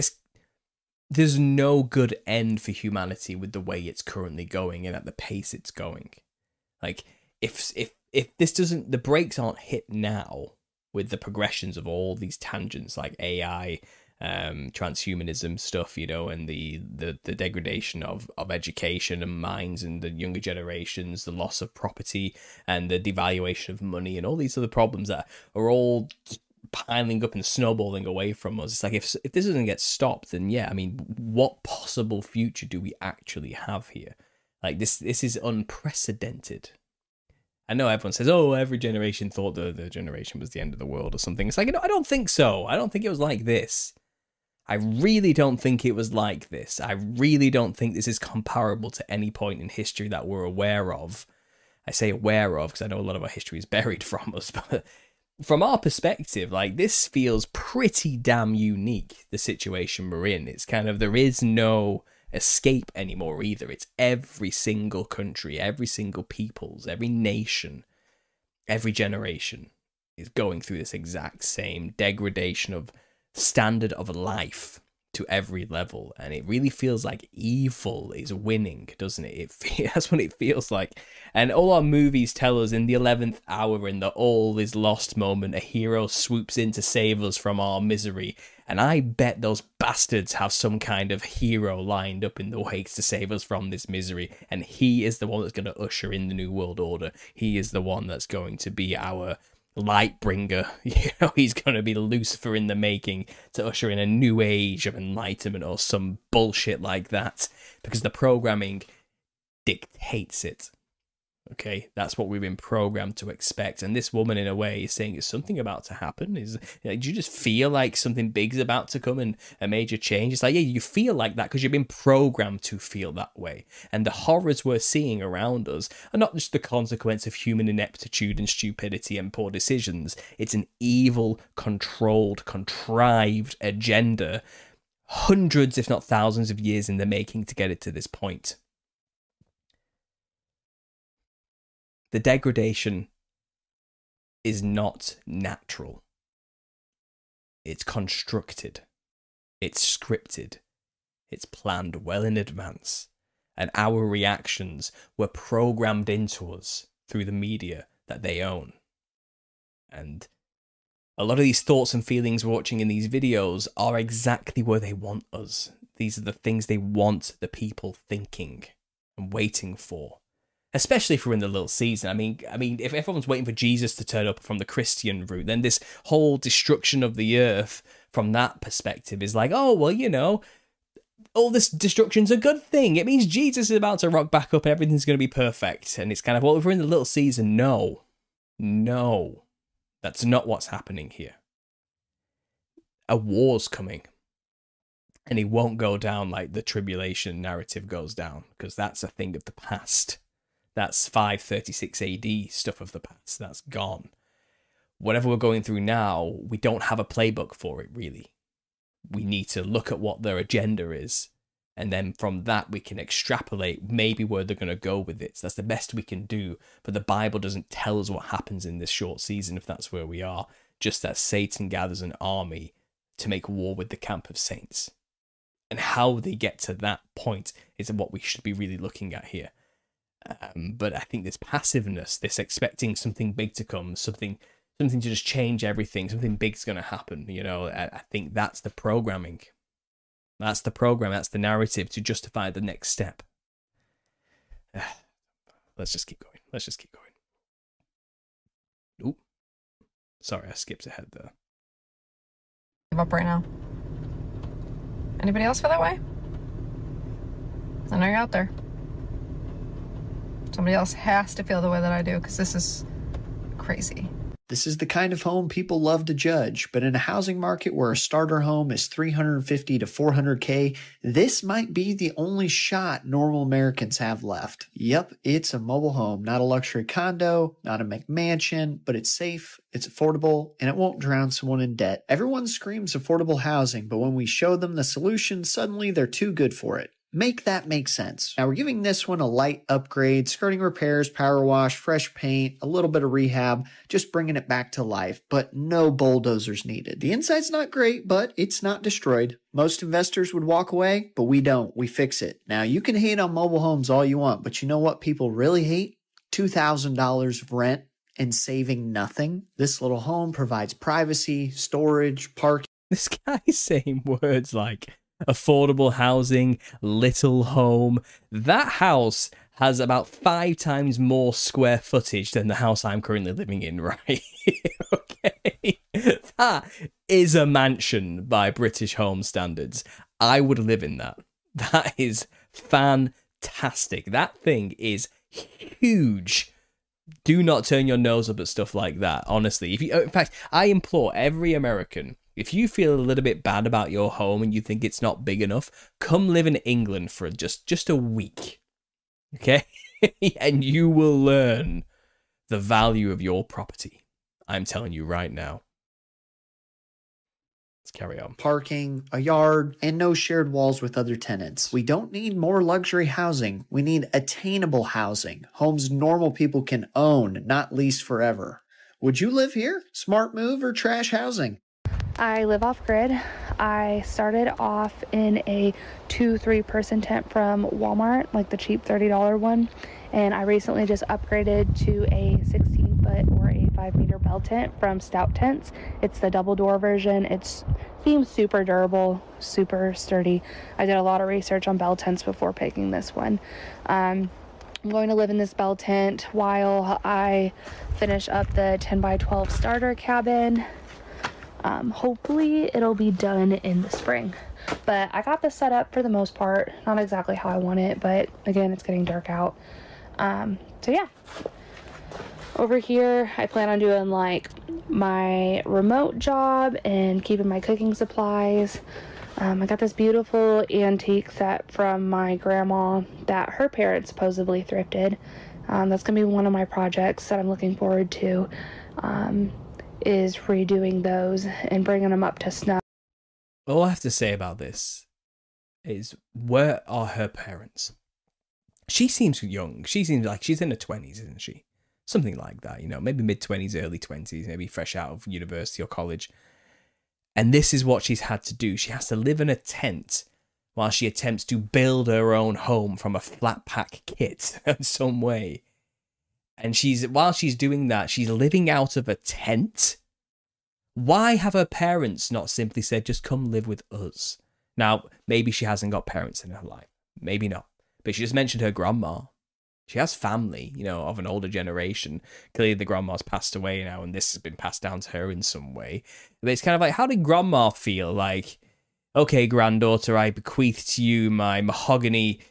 there's no good end for humanity with the way it's currently going and at the pace it's going. Like if this doesn't, the brakes aren't hit now with the progressions of all these tangents like AI, transhumanism stuff, you know, and the degradation of education and minds and the younger generations, the loss of property and the devaluation of money and all these other problems that are all piling up and snowballing away from us. It's like if this doesn't get stopped, then yeah, I mean, what possible future do we actually have here? Like this is unprecedented. I know everyone says, oh, every generation thought the generation was the end of the world or something. It's like, I don't think so. I don't think it was like this. I really don't think it was like this. I really don't think this is comparable to any point in history that we're aware of. I say aware of because I know a lot of our history is buried from us, but from our perspective, like this feels pretty damn unique, the situation we're in. It's kind of, there is no escape anymore either. It's every single country, every single peoples, every nation, every generation is going through this exact same degradation of standard of life to every level, and it really feels like evil is winning, doesn't it? That's what it feels like. And all our movies tell us in the 11th hour, in the all is lost moment, a hero swoops in to save us from our misery. And I bet those bastards have some kind of hero lined up in the wakes to save us from this misery. And he is the one that's going to usher in the New World Order. He is the one that's going to be our light bringer. You know, he's going to be Lucifer in the making to usher in a new age of enlightenment or some bullshit like that. Because the programming dictates it. Okay, that's what we've been programmed to expect. And this woman, in a way, is saying, is something about to happen? Do you just feel like something big's about to come and a major change? It's like, yeah, you feel like that because you've been programmed to feel that way. And the horrors we're seeing around us are not just the consequence of human ineptitude and stupidity and poor decisions. It's an evil, controlled, contrived agenda, hundreds, if not thousands of years in the making to get it to this point. The degradation is not natural. It's constructed. It's scripted. It's planned well in advance. And our reactions were programmed into us through the media that they own. And a lot of these thoughts and feelings we're watching in these videos are exactly where they want us. These are the things they want the people thinking and waiting for. Especially if we're in the little season. I mean, if everyone's waiting for Jesus to turn up from the Christian route, then this whole destruction of the earth from that perspective is like, oh, well, you know, all this destruction's a good thing. It means Jesus is about to rock back up and everything's going to be perfect. And it's kind of, well, if we're in the little season, no, that's not what's happening here. A war's coming. And it won't go down like the tribulation narrative goes down, because that's a thing of the past. That's 536 AD stuff of the past. That's gone. Whatever we're going through now, we don't have a playbook for it, really. We need to look at what their agenda is, and then from that we can extrapolate maybe where they're going to go with it. So that's the best we can do, but the Bible doesn't tell us what happens in this short season if that's where we are, just that Satan gathers an army to make war with the camp of saints. And how they get to that point is what we should be really looking at here. But I think this passiveness, this expecting something big to come, something to just change everything, something big's going to happen, you know, I think that's the programming. That's the program, that's the narrative to justify the next step. Let's just keep going. Oop. Sorry, I skipped ahead there. Give up right now. Anybody else feel that way? I know you're out there. Somebody else has to feel the way that I do, because this is crazy. This is the kind of home people love to judge, but in a housing market where a starter home is $350 to $400K, this might be the only shot normal Americans have left. Yep, it's a mobile home, not a luxury condo, not a McMansion, but it's safe, it's affordable, and it won't drown someone in debt. Everyone screams affordable housing, but when we show them the solution, suddenly they're too good for it. Make that make sense. Now we're giving this one a light upgrade, skirting repairs, power wash, fresh paint, a little bit of rehab, just bringing it back to life, but no bulldozers needed. The inside's not great, but it's not destroyed. Most investors would walk away, but we don't. We fix it. Now you can hate on mobile homes all you want, but you know what people really hate? $2,000 of rent and saving nothing. This little home provides privacy, storage, parking. This guy's saying words like affordable housing, little home. That house has about 5 times more square footage than the house I'm currently living in, right? Okay. That is a mansion by British home standards. I would live in that. That is fantastic. That thing is huge. Do not turn your nose up at stuff like that, honestly. If you, in fact, I implore every American, if you feel a little bit bad about your home and you think it's not big enough, come live in England for just a week, okay? And you will learn the value of your property. I'm telling you right now. Let's carry on. Parking, a yard, and no shared walls with other tenants. We don't need more luxury housing. We need attainable housing. Homes normal people can own, not lease forever. Would you live here? Smart move or trash housing? I live off grid. I started off in a 2-3 person tent from Walmart, like the cheap $30 one. And I recently just upgraded to a 16-foot or a 5-meter bell tent from Stout Tents. It's the double door version. It seems super durable, super sturdy. I did a lot of research on bell tents before picking this one. I'm going to live in this bell tent while I finish up the 10x12 starter cabin. Hopefully it'll be done in the spring, but I got this set up for the most part, not exactly how I want it, but again, it's getting dark out. So yeah, over here I plan on doing like my remote job and keeping my cooking supplies. I got this beautiful antique set from my grandma that her parents supposedly thrifted. That's gonna be one of my projects that I'm looking forward to. Is redoing those and bringing them up to snuff. All I have to say about this is, where are her parents? She seems young. She seems like she's in her 20s, isn't she? Something like that, you know, maybe mid-20s, early 20s, maybe fresh out of university or college. And this is what she's had to do. She has to live in a tent while she attempts to build her own home from a flat pack kit in some way. And while she's doing that, she's living out of a tent. Why have her parents not simply said, just come live with us? Now, maybe she hasn't got parents in her life. Maybe not. But she just mentioned her grandma. She has family, you know, of an older generation. Clearly the grandma's passed away now, and this has been passed down to her in some way. But it's kind of like, how did grandma feel? Like, okay, granddaughter, I bequeath to you my mahogany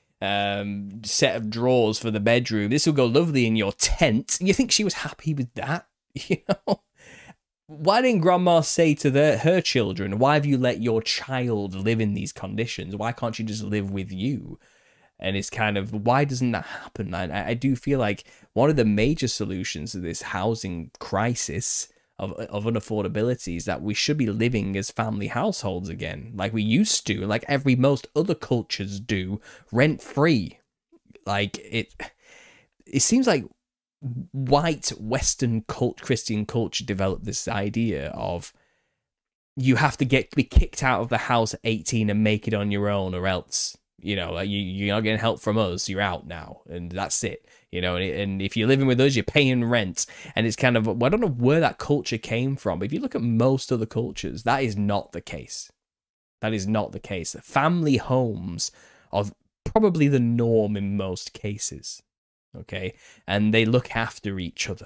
set of drawers for the bedroom. This will go lovely in your tent. You think she was happy with that? You know? Why didn't grandma say to her children, why have you let your child live in these conditions? Why can't she just live with you? And it's kind of, why doesn't that happen? I do feel like one of the major solutions to this housing crisis of unaffordability is that we should be living as family households again, like we used to, like most other cultures do, rent free. Like it seems like white Western Christian culture developed this idea of you have to be kicked out of the house at 18 and make it on your own, or else, you know, like you're not getting help from us, you're out now, and that's it. You know, and if you're living with us, you're paying rent. And it's kind of, I don't know where that culture came from, but if you look at most other cultures, that is not the case. That is not the case. Family homes are probably the norm in most cases, okay? And they look after each other.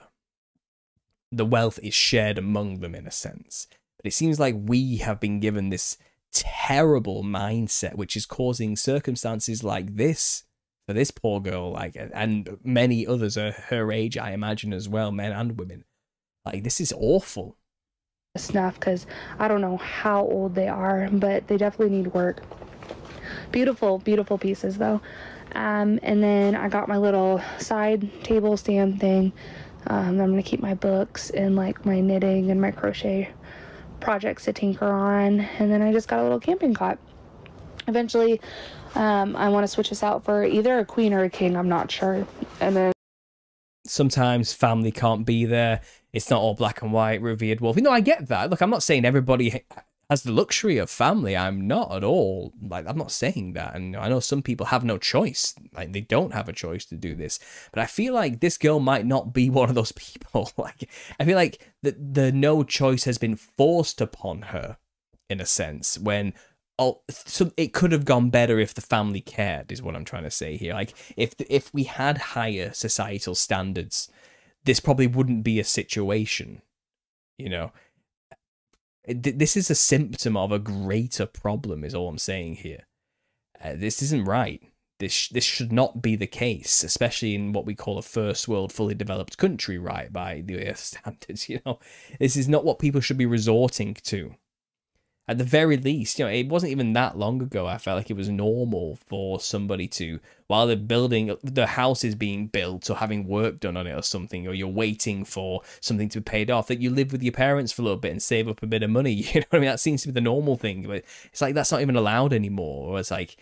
The wealth is shared among them in a sense. But it seems like we have been given this terrible mindset, which is causing circumstances like this for this poor girl, like, and many others are her age, I imagine, as well, men and women. Like, this is awful. Snuff, because I don't know how old they are, but they definitely need work. Beautiful, beautiful pieces though. And then I got my little side table stand thing. I'm gonna keep my books and like my knitting and my crochet projects to tinker on. And then I just got a little camping cot. Eventually, I want to switch this out for either a queen or a king, I'm not sure. And then sometimes family can't be there. It's not all black and white, revered wolf. I get that. Look, I'm not saying everybody has the luxury of family. I'm not at all. Like, I'm not saying that. And I know some people have no choice. Like, they don't have a choice to do this. But I feel like this girl might not be one of those people. Like, I feel like the no choice has been forced upon her, in a sense, when so it could have gone better if the family cared, is what I'm trying to say here. Like, if we had higher societal standards, this probably wouldn't be a situation, you know. This is a symptom of a greater problem, is all I'm saying here. This isn't right. This should not be the case, especially in what we call a first world, fully developed country, right, by the Earth standards, you know. This is not what people should be resorting to. At the very least, you know, it wasn't even that long ago, I felt like it was normal for somebody to, while the house is being built or having work done on it or something, or you're waiting for something to be paid off, that you live with your parents for a little bit and save up a bit of money. You know what I mean? That seems to be the normal thing, but it's like that's not even allowed anymore. Or it's like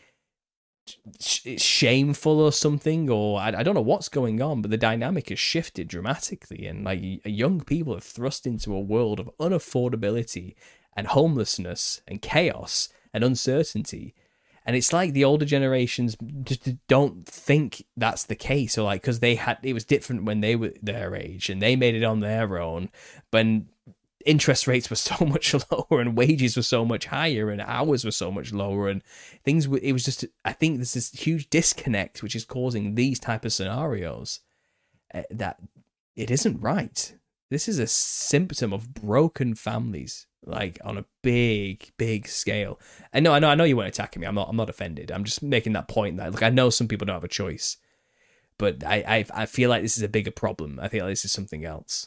it's shameful or something, or I don't know what's going on, but the dynamic has shifted dramatically, and like young people are thrust into a world of unaffordability and homelessness and chaos and uncertainty. And it's like the older generations just don't think that's the case, or like, because it was different when they were their age and they made it on their own, when interest rates were so much lower and wages were so much higher and hours were so much lower and things. It was just, I think there's this huge disconnect which is causing these type of scenarios that it isn't right. This is a symptom of broken families, like on a big scale. I know you weren't attacking me. I'm not offended. I'm just making that point that, look, I know some people don't have a choice, but I feel like this is a bigger problem. I feel like this is something else.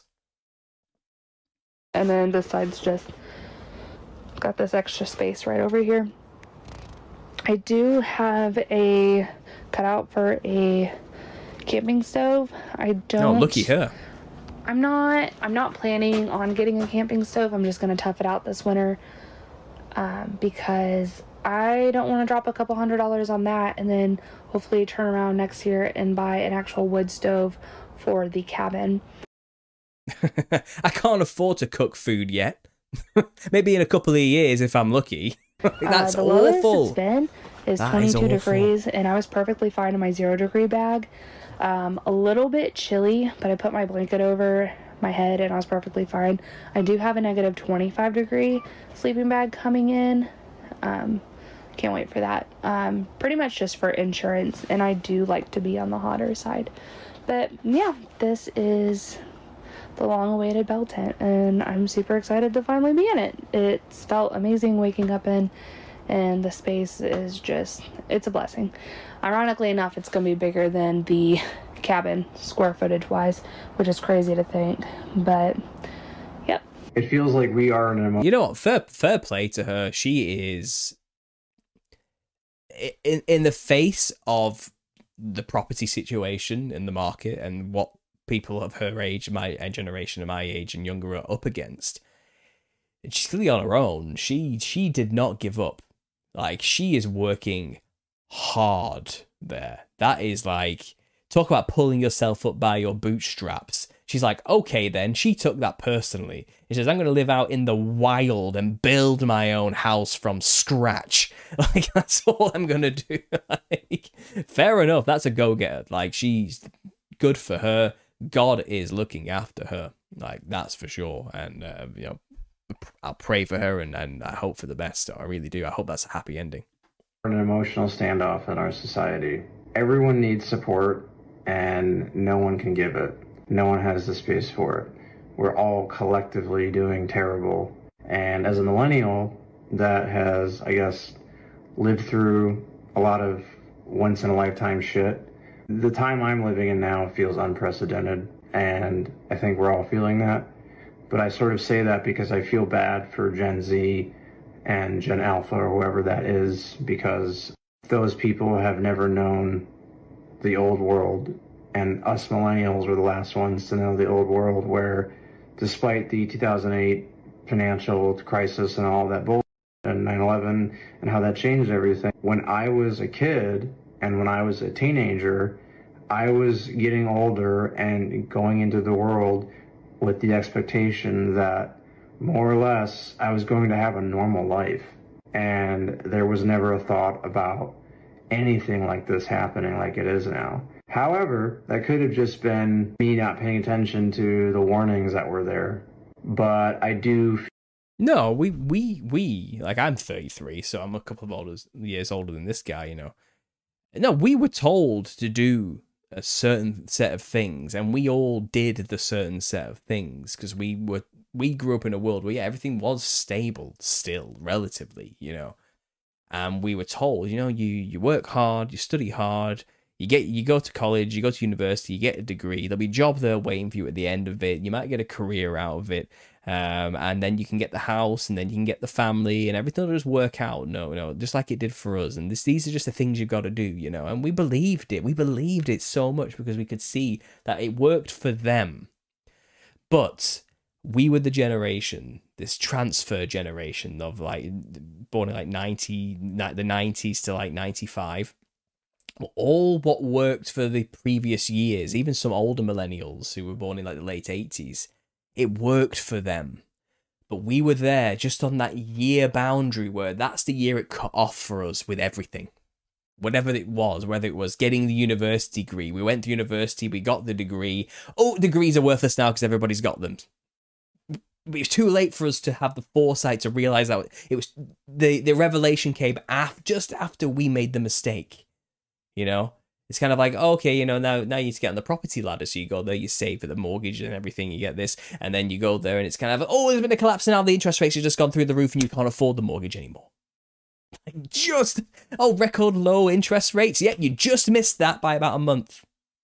And then this side's just got this extra space right over here. I do have a cutout for a camping stove. I don't. Oh, looky her. I'm not planning on getting a camping stove. I'm just going to tough it out this winter because I don't want to drop a couple $100s on that and then hopefully turn around next year and buy an actual wood stove for the cabin. I can't afford to cook food yet. Maybe in a couple of years if I'm lucky. That's the awful. lowest it's been is 22 degrees, and I was perfectly fine in my 0-degree bag. A little bit chilly, but I put my blanket over my head and I was perfectly fine. I do have a negative 25-degree sleeping bag coming in. Can't wait for that. Pretty much just for insurance, and I do like to be on the hotter side. But yeah, this is the long-awaited bell tent, and I'm super excited to finally be in it. It's felt amazing waking up in, and the space is just, it's a blessing. Ironically enough, it's going to be bigger than the cabin, square footage wise, which is crazy to think, but yep. It feels like we are in a... You know what, fair play to her. She is, in the face of the property situation in the market and what people of her age, my generation and my age and younger are up against, she's clearly on her own. She did not give up. Like, she is working hard there. That is like, talk about pulling yourself up by your bootstraps. She's like, okay then, she took that personally. She says, I'm going to live out in the wild and build my own house from scratch. Like, that's all I'm going to do. Like, fair enough, that's a go-getter. Like, she's good for her. God is looking after her, like, that's for sure. And you know, I'll pray for her and I hope for the best. I really do. I hope that's a happy ending. An emotional standoff in our society. Everyone needs support and no one can give it. No one has the space for it. We're all collectively doing terrible. And as a millennial that has, I guess, lived through a lot of once in a lifetime shit, the time I'm living in now feels unprecedented, and I think we're all feeling that. But I sort of say that because I feel bad for Gen Z and Gen Alpha or whoever that is, because those people have never known the old world, and us millennials were the last ones to know the old world, where despite the 2008 financial crisis and all that bullshit and 9/11 and how that changed everything, when I was a kid and when I was a teenager, I was getting older and going into the world with the expectation that more or less I was going to have a normal life. And there was never a thought about anything like this happening like it is now. However, that could have just been me not paying attention to the warnings that were there. But I do... No, we like, I'm 33, so I'm a couple of years older than this guy, you know. No, we were told to do a certain set of things, and we all did the certain set of things, because we grew up in a world where, yeah, everything was stable still, relatively, you know. And we were told, you know, you work hard, you study hard, you go to college, you go to university, you get a degree, there'll be a job there waiting for you at the end of it, you might get a career out of it, and then you can get the house, and then you can get the family, and everything will just work out. No, just like it did for us. And these are just the things you've got to do, you know. And we believed it. We believed it so much because we could see that it worked for them. But we were the generation, this transfer generation of, like, born in like the 90s to like 95. All what worked for the previous years, even some older millennials who were born in like the late 80s, it worked for them. But we were there just on that year boundary where that's the year it cut off for us with everything. Whatever it was, whether it was getting the university degree. We went to university, we got the degree. Oh, degrees are worthless now because everybody's got them. It was too late for us to have the foresight to realize that it was the revelation came just after we made the mistake. You know? It's kind of like, okay, you know, now you need to get on the property ladder. So you go there, you save for the mortgage and everything, you get this, and then you go there and it's kind of, oh, there's been a collapse and now the interest rates have just gone through the roof and you can't afford the mortgage anymore. Record low interest rates. Yep, you just missed that by about a month.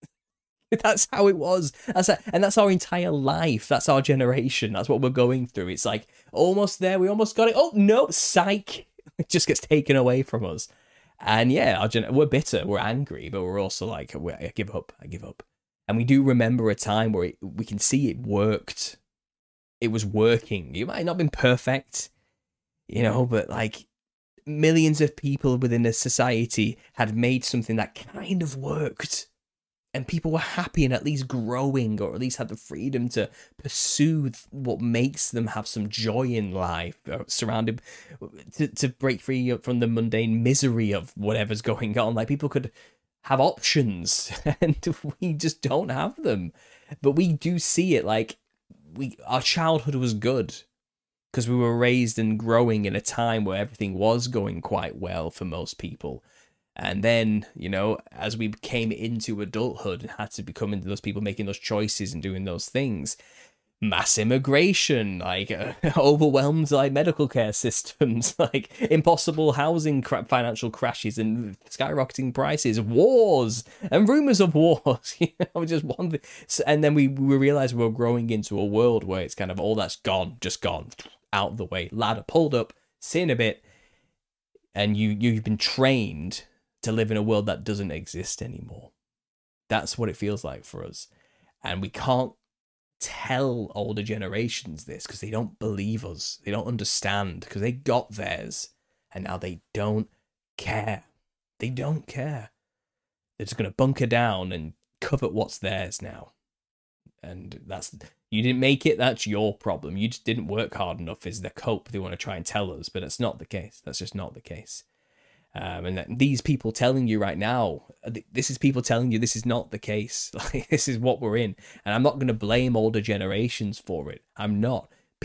That's how it was. And that's our entire life. That's our generation. That's what we're going through. It's like, almost there, we almost got it. Oh, no, psych. It just gets taken away from us. And yeah, we're bitter, we're angry, but we're also like, I give up. And we do remember a time where we can see it worked. It was working. It might not have been perfect, you know, but like millions of people within a society had made something that kind of worked. And people were happy and at least growing, or at least had the freedom to pursue what makes them have some joy in life, surrounded to break free from the mundane misery of whatever's going on. Like, people could have options, and we just don't have them. But we do see it. Like, our childhood was good because we were raised and growing in a time where everything was going quite well for most people. And then, you know, as we came into adulthood and had to become into those people making those choices and doing those things, mass immigration, like overwhelmed like medical care systems, like impossible housing financial crashes and skyrocketing prices, wars and rumors of wars, you know, just one thing. And then we realized we were growing into a world where it's kind of all that's gone, just gone out of the way, ladder pulled up, sit in a bit, and you've been trained to live in a world that doesn't exist anymore. That's what it feels like for us. And we can't tell older generations this because they don't believe us. They don't understand because they got theirs and now they don't care. They don't care. They're just going to bunker down and covet what's theirs now. And you didn't make it, that's your problem. You just didn't work hard enough is the cope they want to try and tell us, but it's not the case. That's just not the case. And these people telling you right now, this is people telling you this is not the case. Like, this is what we're in. And I'm not going to blame older generations for it. I'm not.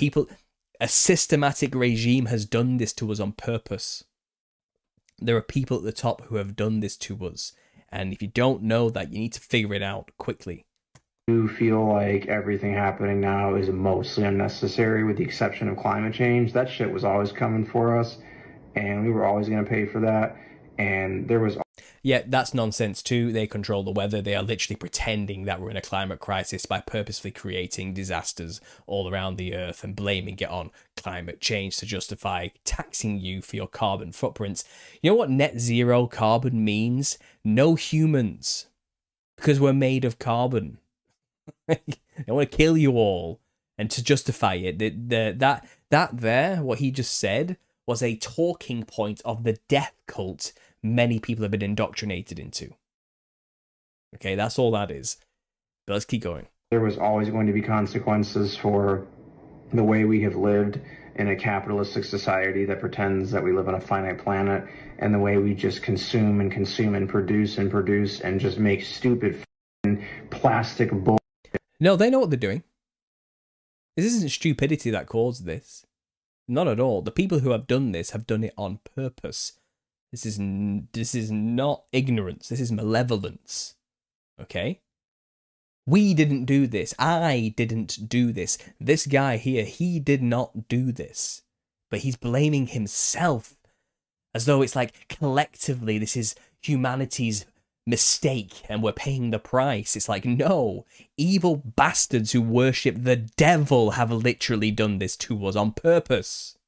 A systematic regime has done this to us on purpose. There are people at the top who have done this to us. And if you don't know that, you need to figure it out quickly. I do feel like everything happening now is mostly unnecessary with the exception of climate change. That shit was always coming for us. And we were always going to pay for that. And there was... Yeah, that's nonsense too. They control the weather. They are literally pretending that we're in a climate crisis by purposefully creating disasters all around the earth and blaming it on climate change to justify taxing you for your carbon footprints. You know what net zero carbon means? No humans. Because we're made of carbon. They want to kill you all. And to justify it, what he just said was a talking point of the death cult many people have been indoctrinated into. Okay, that's all that is. But let's keep going. There was always going to be consequences for the way we have lived in a capitalistic society that pretends that we live on a finite planet, and the way we just consume and consume and produce and just make stupid plastic bull. No, they know what they're doing. This isn't stupidity that caused this. Not at all. The people who have done this have done it on purpose. This is not ignorance. This is malevolence. Okay? We didn't do this. I didn't do this. This guy here, he did not do this. But he's blaming himself as though it's like collectively this is humanity's mistake and we're paying the price. It's like, no, evil bastards who worship the devil have literally done this to us on purpose.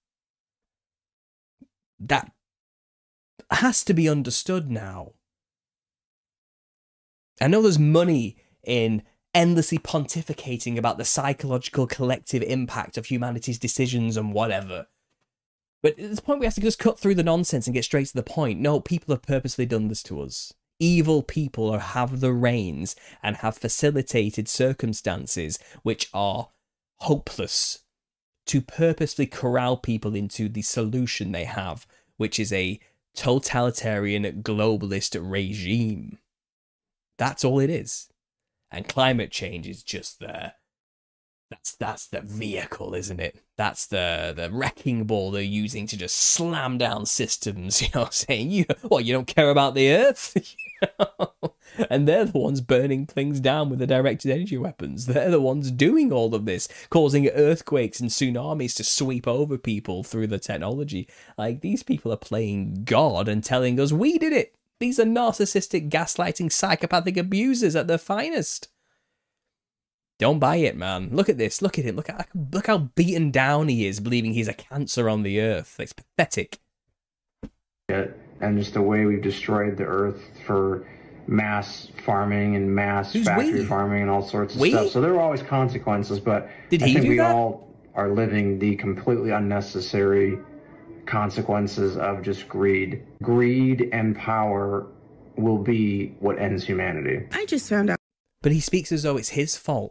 That has to be understood now. I know there's money in endlessly pontificating about the psychological collective impact of humanity's decisions and whatever. But at this point we have to just cut through the nonsense and get straight to the point. No, people have purposely done this to us. Evil people have the reins and have facilitated circumstances which are hopeless to purposely corral people into the solution they have, which is a totalitarian globalist regime. That's all it is. And climate change is just that's the vehicle, isn't it? That's the wrecking ball they're using to just slam down systems, you know, saying, you don't care about the earth? And they're the ones burning things down with the directed energy weapons. They're the ones doing all of this, causing earthquakes and tsunamis to sweep over people through the technology. Like, these people are playing God and telling us we did it. These are narcissistic, gaslighting, psychopathic abusers at their finest. Don't buy it, man. Look at this. Look at him. Look how beaten down he is, believing he's a cancer on the earth. It's pathetic. And just the way we've destroyed the earth for mass farming and mass factory farming and all sorts of stuff. So there are always consequences, but I think we all are living the completely unnecessary consequences of just greed. Greed and power will be what ends humanity. I just found out. But he speaks as though it's his fault.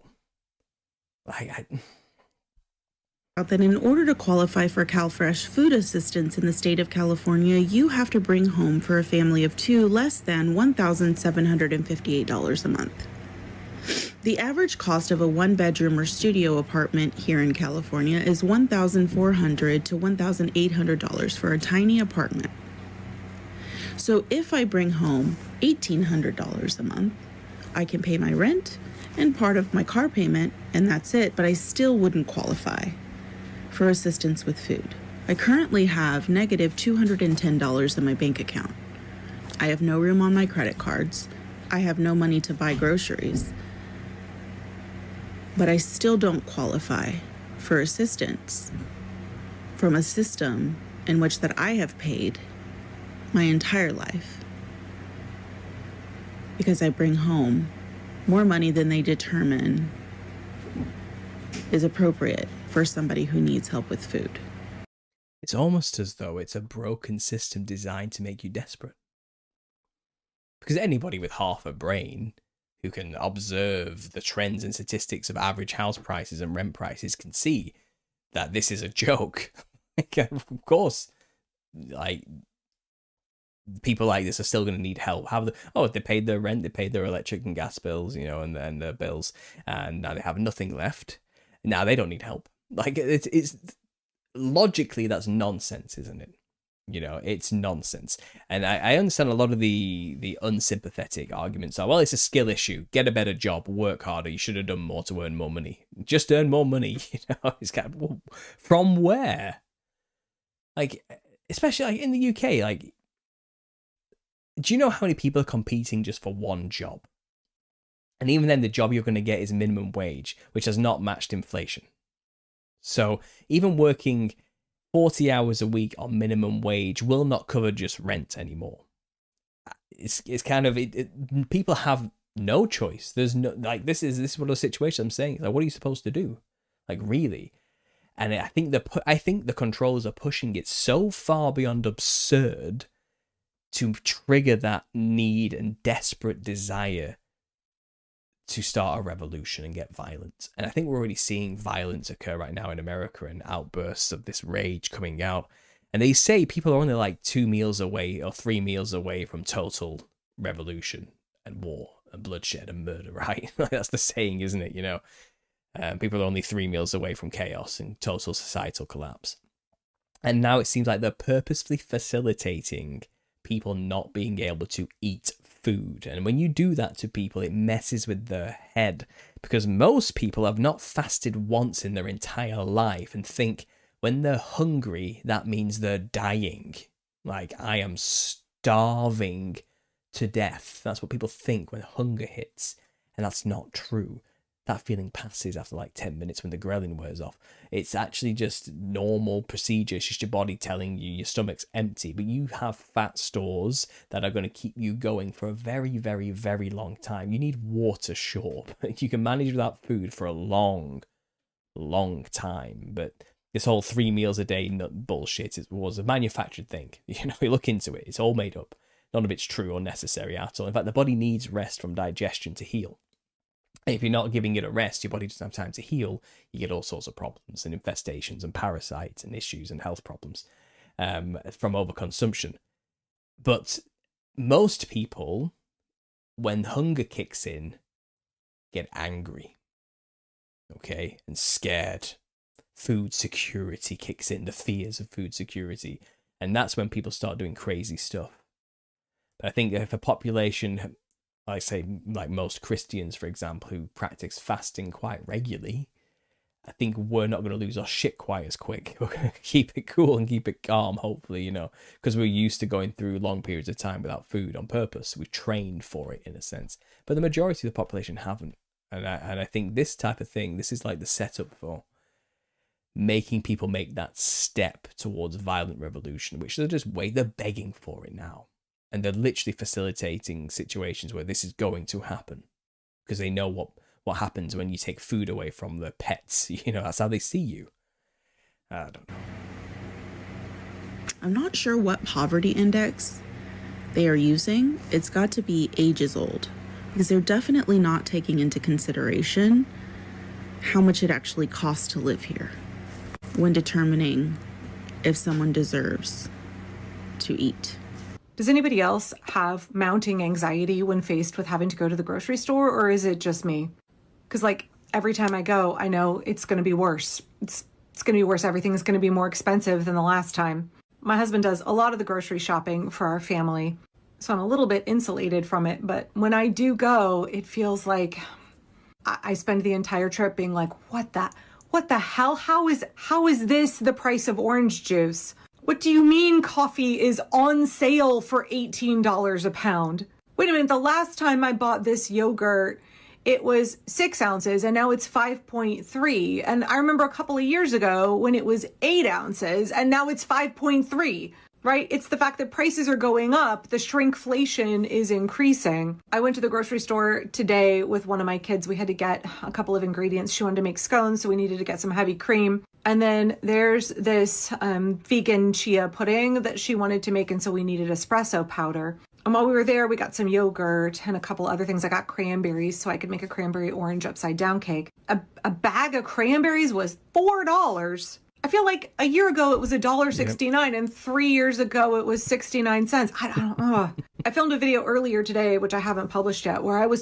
That in order to qualify for CalFresh food assistance in the state of California, you have to bring home for a family of two less than $1,758 a month. The average cost of a one-bedroom or studio apartment here in California is $1,400 to $1,800 for a tiny apartment. So if I bring home $1,800 a month, I can pay my rent and part of my car payment, and that's it, but I still wouldn't qualify for assistance with food. I currently have negative $210 in my bank account. I have no room on my credit cards. I have no money to buy groceries. But I still don't qualify for assistance from a system in which that I have paid my entire life, because I bring home more money than they determine is appropriate for somebody who needs help with food. It's almost as though it's a broken system designed to make you desperate. Because anybody with half a brain who can observe the trends and statistics of average house prices and rent prices can see that this is a joke. Of course, like, people like this are still going to need help. They paid their rent, they paid their electric and gas bills, you know, and their bills, and now they have nothing left. Now they don't need help. Like, it's logically, that's nonsense, isn't it? You know, it's nonsense. And I understand a lot of the unsympathetic arguments are, well, it's a skill issue. Get a better job, work harder. You should have done more to earn more money. Just earn more money. You know, it's kind of, well, from where? Like, especially like in the UK, like, do you know how many people are competing just for one job? And even then, the job you're going to get is minimum wage, which has not matched inflation. So even working 40 hours a week on minimum wage will not cover just rent anymore. It's kind of, people have no choice. There's no, like, this is one of the situations I'm saying. Like, what are you supposed to do? Like, really? And I think the controllers are pushing it so far beyond absurd to trigger that need and desperate desire to start a revolution and get violent. And I think we're already seeing violence occur right now in America and outbursts of this rage coming out. And they say people are only like 2 meals away or 3 meals away from total revolution and war and bloodshed and murder, right? That's the saying, isn't it? You know, people are only 3 meals away from chaos and total societal collapse. And now it seems like they're purposefully facilitating people not being able to eat food. And when you do that to people, it messes with their head, because most people have not fasted once in their entire life and think when they're hungry, that means they're dying. Like, I am starving to death. That's what people think when hunger hits. And that's not true. That feeling passes after like 10 minutes when the ghrelin wears off. It's actually just normal procedure. It's just your body telling you your stomach's empty. But you have fat stores that are going to keep you going for a very, very, very long time. You need water, sure. You can manage without food for a long, long time. But this whole 3 meals a day bullshit was a manufactured thing. You know, you look into it. It's all made up. None of it's true or necessary at all. In fact, the body needs rest from digestion to heal. If you're not giving it a rest, your body doesn't have time to heal. You get all sorts of problems and infestations and parasites and issues and health problems from overconsumption. But most people, when hunger kicks in, get angry, okay, and scared. Food security kicks in, the fears of food security. And that's when people start doing crazy stuff. But I think if a population, I say, like most Christians, for example, who practice fasting quite regularly, I think we're not going to lose our shit quite as quick. We're going to keep it cool and keep it calm, hopefully, you know, because we're used to going through long periods of time without food on purpose. We've trained for it, in a sense. But the majority of the population haven't. And I think this type of thing, this is like the setup for making people make that step towards violent revolution, which they're begging for it now. And they're literally facilitating situations where this is going to happen because they know what happens when you take food away from their pets. You know, that's how they see you. I don't know. I'm not sure what poverty index they are using. It's got to be ages old, because they're definitely not taking into consideration how much it actually costs to live here when determining if someone deserves to eat. Does anybody else have mounting anxiety when faced with having to go to the grocery store, or is it just me? Because, like, every time I go, I know it's going to be worse. It's going to be worse. Everything's going to be more expensive than the last time. My husband does a lot of the grocery shopping for our family, so I'm a little bit insulated from it. But when I do go, it feels like I spend the entire trip being like, what the hell? How is this the price of orange juice? What do you mean coffee is on sale for $18 a pound? Wait a minute, the last time I bought this yogurt, it was 6 ounces and now it's 5.3. And I remember a couple of years ago when it was 8 ounces and now it's 5.3, right? It's the fact that prices are going up, the shrinkflation is increasing. I went to the grocery store today with one of my kids. We had to get a couple of ingredients. She wanted to make scones, so we needed to get some heavy cream. And then there's this vegan chia pudding that she wanted to make, and so we needed espresso powder. And while we were there, we got some yogurt and a couple other things. I got cranberries so I could make a cranberry orange upside down cake. A bag of cranberries was $4. I feel like a year ago it was $1.69, and 3 years ago it was 69 cents. I filmed a video earlier today, which I haven't published yet, where I was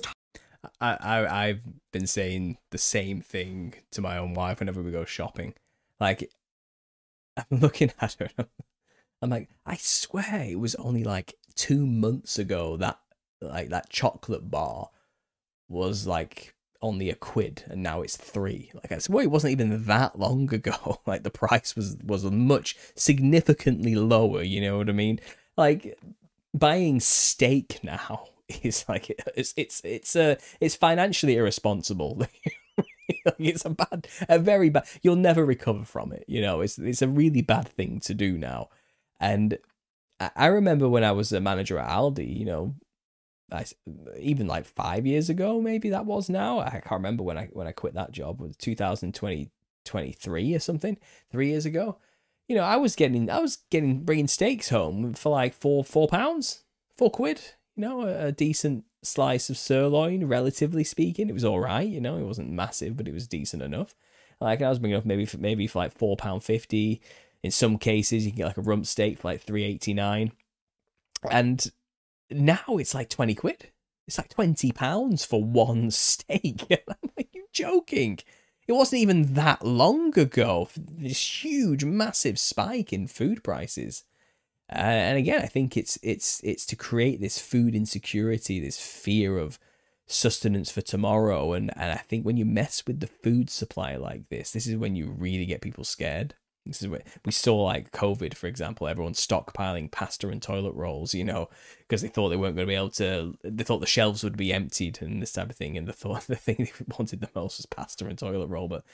I've been saying the same thing to my own wife whenever we go shopping. Like, I'm looking at her, I'm like, I swear it was only like 2 months ago that that chocolate bar was like only £1, and now it's £3. Like, I swear it wasn't even that long ago. Like, the price was much significantly lower. You know what I mean? Like, buying steak now is like it's financially irresponsible. It's a very bad. You'll never recover from it. You know, it's a really bad thing to do now. And I remember when I was a manager at Aldi, you know, even like 5 years ago, maybe that was now. I can't remember when I quit that job. It was 2023 or something, 3 years ago. You know, I was bringing steaks home for like £4, £4. You know, a decent slice of sirloin, relatively speaking. It was all right. You know, it wasn't massive, but it was decent enough. Like I was bringing up maybe for like £4.50. In some cases, you can get like a rump steak for like £3.89, and now it's like £20. It's like £20 for one steak. I'm like, you're joking. It wasn't even that long ago. This huge, massive spike in food prices. And again, I think it's to create this food insecurity, this fear of sustenance for tomorrow. And I think when you mess with the food supply like this is when you really get people scared. This is what we saw, like COVID, for example. Everyone stockpiling pasta and toilet rolls, you know, because they thought they weren't going to be able to. They thought the shelves would be emptied and this type of thing. And the thing they wanted the most was pasta and toilet roll. But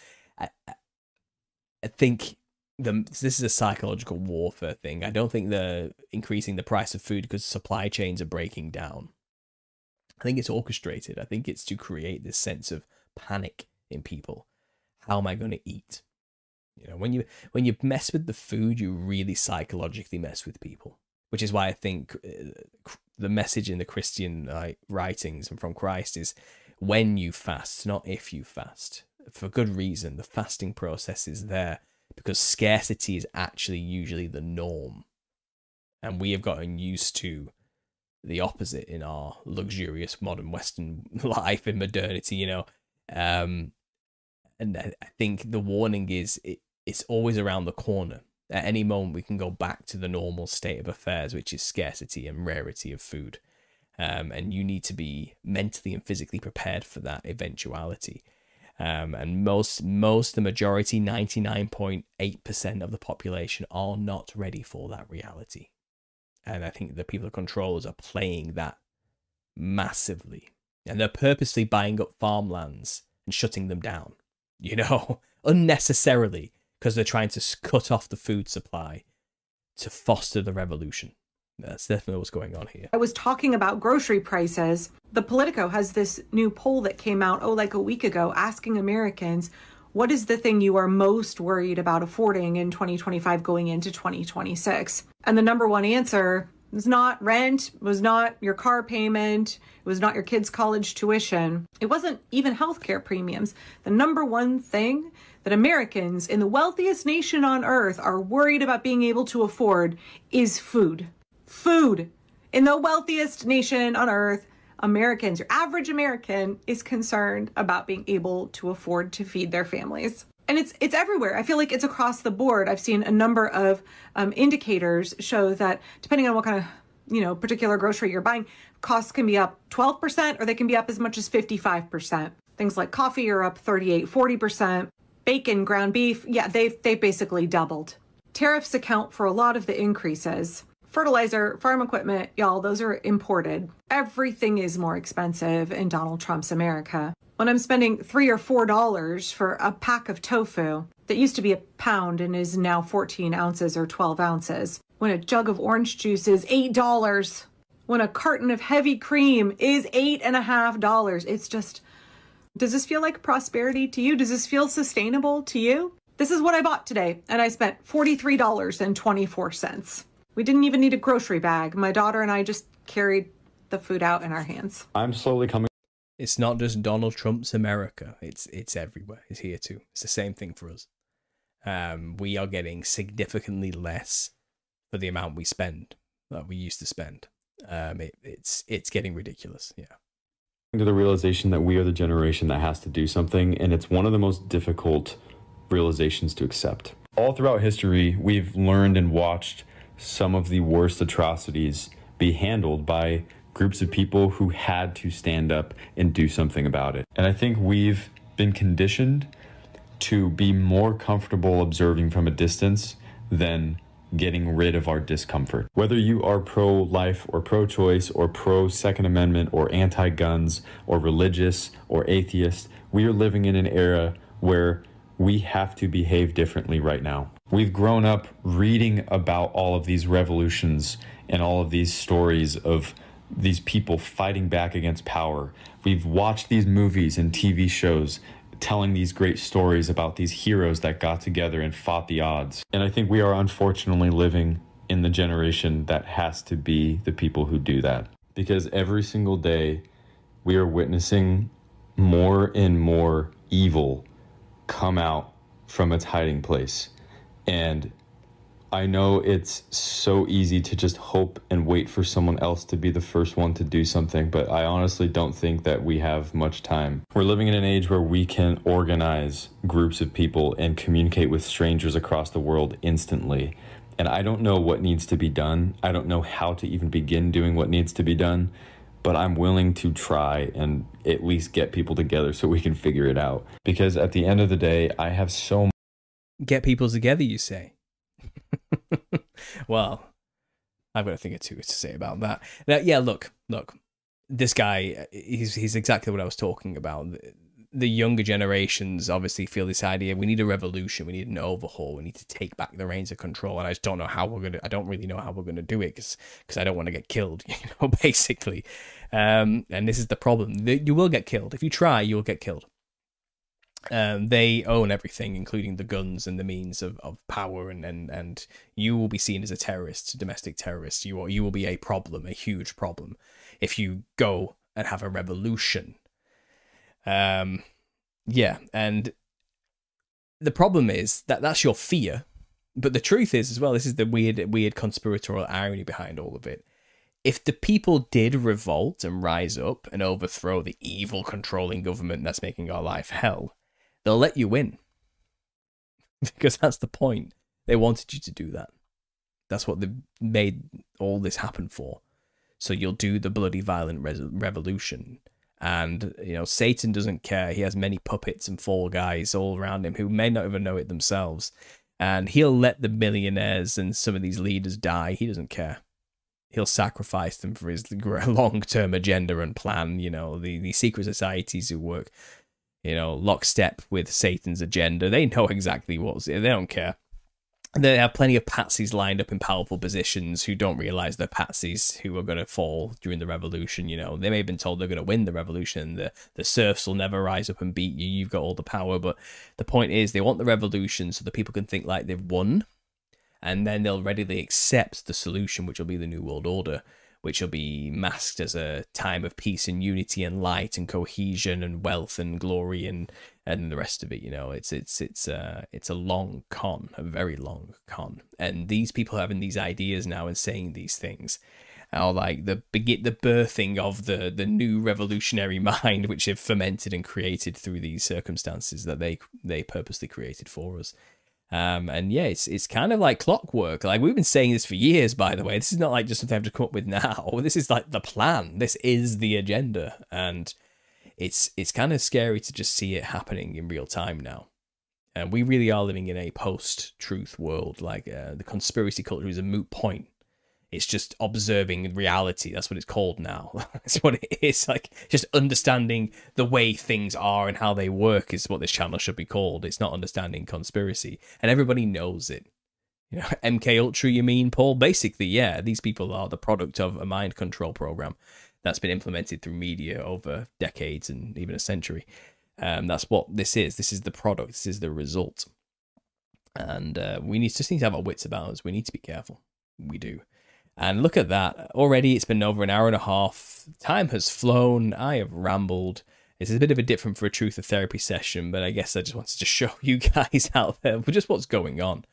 I think this is a psychological warfare thing. I don't think they're increasing the price of food because supply chains are breaking down. I think it's orchestrated. I think it's to create this sense of panic in people. How am I going to eat? You know, when you mess with the food, you really psychologically mess with people, which is why I think the message in the Christian writings and from Christ is when you fast, not if you fast. For good reason. The fasting process is there because scarcity is actually usually the norm, and we have gotten used to the opposite in our luxurious modern Western life and modernity. You know, and I think the warning is it's always around the corner. At any moment, we can go back to the normal state of affairs, which is scarcity and rarity of food. And you need to be mentally and physically prepared for that eventuality. And the majority, 99.8% of the population are not ready for that reality. And I think the people of controllers are playing that massively. And they're purposely buying up farmlands and shutting them down, you know, unnecessarily, because they're trying to cut off the food supply to foster the revolution. That's definitely what's going on here. I was talking about grocery prices. The Politico has this new poll that came out, like a week ago, asking Americans, what is the thing you are most worried about affording in 2025 going into 2026? And the number one answer was not rent, was not your car payment, it was not your kids' college tuition. It wasn't even healthcare premiums. The number one thing that Americans in the wealthiest nation on earth are worried about being able to afford is food. Food. In the wealthiest nation on earth, Americans, your average American, is concerned about being able to afford to feed their families. And it's everywhere. I feel like it's across the board. I've seen a number of indicators show that depending on what kind of particular grocery you're buying, costs can be up 12% or they can be up as much as 55%. Things like coffee are up 38, 40%. Bacon, ground beef, they've basically doubled. Tariffs account for a lot of the increases. Fertilizer, farm equipment, y'all, those are imported. Everything is more expensive in Donald Trump's America. When I'm spending $3 or $4 for a pack of tofu that used to be a pound and is now 14 ounces or 12 ounces, when a jug of orange juice is $8, when a carton of heavy cream is $8.50, it's just, does this feel like prosperity to you? Does this feel sustainable to you? This is what I bought today, and I spent $43.24. We didn't even need a grocery bag. My daughter and I just carried the food out in our hands. I'm slowly coming. It's not just Donald Trump's America. It's everywhere. It's here too. It's the same thing for us. We are getting significantly less for the amount we spend that we used to spend. It's getting ridiculous. Yeah. To the realization that we are the generation that has to do something, and it's one of the most difficult realizations to accept. All throughout history, we've learned and watched some of the worst atrocities be handled by groups of people who had to stand up and do something about it. And I think we've been conditioned to be more comfortable observing from a distance than getting rid of our discomfort. Whether you are pro-life or pro-choice or pro-Second Amendment or anti-guns or religious or atheist, we are living in an era where we have to behave differently right now. We've grown up reading about all of these revolutions and all of these stories of these people fighting back against power. We've watched these movies and TV shows telling these great stories about these heroes that got together and fought the odds. And I think we are unfortunately living in the generation that has to be the people who do that. Because every single day we are witnessing more and more evil come out from its hiding place. And I know it's so easy to just hope and wait for someone else to be the first one to do something, but I honestly don't think that we have much time. We're living in an age where we can organize groups of people and communicate with strangers across the world instantly. And I don't know what needs to be done. I don't know how to even begin doing what needs to be done, but I'm willing to try and at least get people together so we can figure it out. Because at the end of the day, I have so much. Get people together, you say? Well, I've got a thing or two to say about that. Now, yeah, look, this guy, he's exactly what I was talking about. The younger generations obviously feel this idea, we need a revolution, we need an overhaul, we need to take back the reins of control, and I just don't know how I don't really know how we're going to do it, because I don't want to get killed, basically. And this is the problem. You will get killed. If you try, you'll get killed. They own everything, including the guns and the means of power, and you will be seen as a terrorist, domestic terrorist. You will be a problem, a huge problem, if you go and have a revolution. Yeah, and the problem is that that's your fear, but the truth is as well, this is the weird conspiratorial irony behind all of it. If the people did revolt and rise up and overthrow the evil controlling government that's making our life hell, they'll let you win. Because that's the point. They wanted you to do that. That's what they made all this happen for. So you'll do the bloody violent revolution. And, Satan doesn't care. He has many puppets and fall guys all around him who may not even know it themselves. And he'll let the millionaires and some of these leaders die. He doesn't care. He'll sacrifice them for his long-term agenda and plan. The secret societies who work lockstep with Satan's agenda. They know exactly they don't care. They have plenty of patsies lined up in powerful positions who don't realize they're patsies who are going to fall during the revolution. They may have been told they're going to win the revolution. The serfs will never rise up and beat you. You've got all the power. But the point is, they want the revolution so that people can think like they've won. And then they'll readily accept the solution, which will be the New World Order, which will be masked as a time of peace and unity and light and cohesion and wealth and glory and the rest of it. It's a long con, a very long con. And these people having these ideas now and saying these things are like the birthing of the new revolutionary mind, which have fermented and created through these circumstances that they purposely created for us. And yeah, it's kind of like clockwork. Like, we've been saying this for years, by the way. This is not like just something I've to come up with now. This is like the plan. This is the agenda. And it's kind of scary to just see it happening in real time now. And we really are living in a post-truth world. Like, the conspiracy culture is a moot point. It's just observing reality. That's what it's called now. That's what it is. Like, just understanding the way things are and how they work is what this channel should be called. It's not understanding conspiracy. And everybody knows it. MK Ultra, you mean, Paul? Basically, yeah, these people are the product of a mind control program that's been implemented through media over decades and even a century. That's what this is. This is the product. This is the result. And we just need to have our wits about us. We need to be careful. We do. And look at that. Already it's been over an hour and a half. Time has flown. I have rambled. This is a bit of a different for a truth or therapy session, but I guess I just wanted to show you guys out there just what's going on.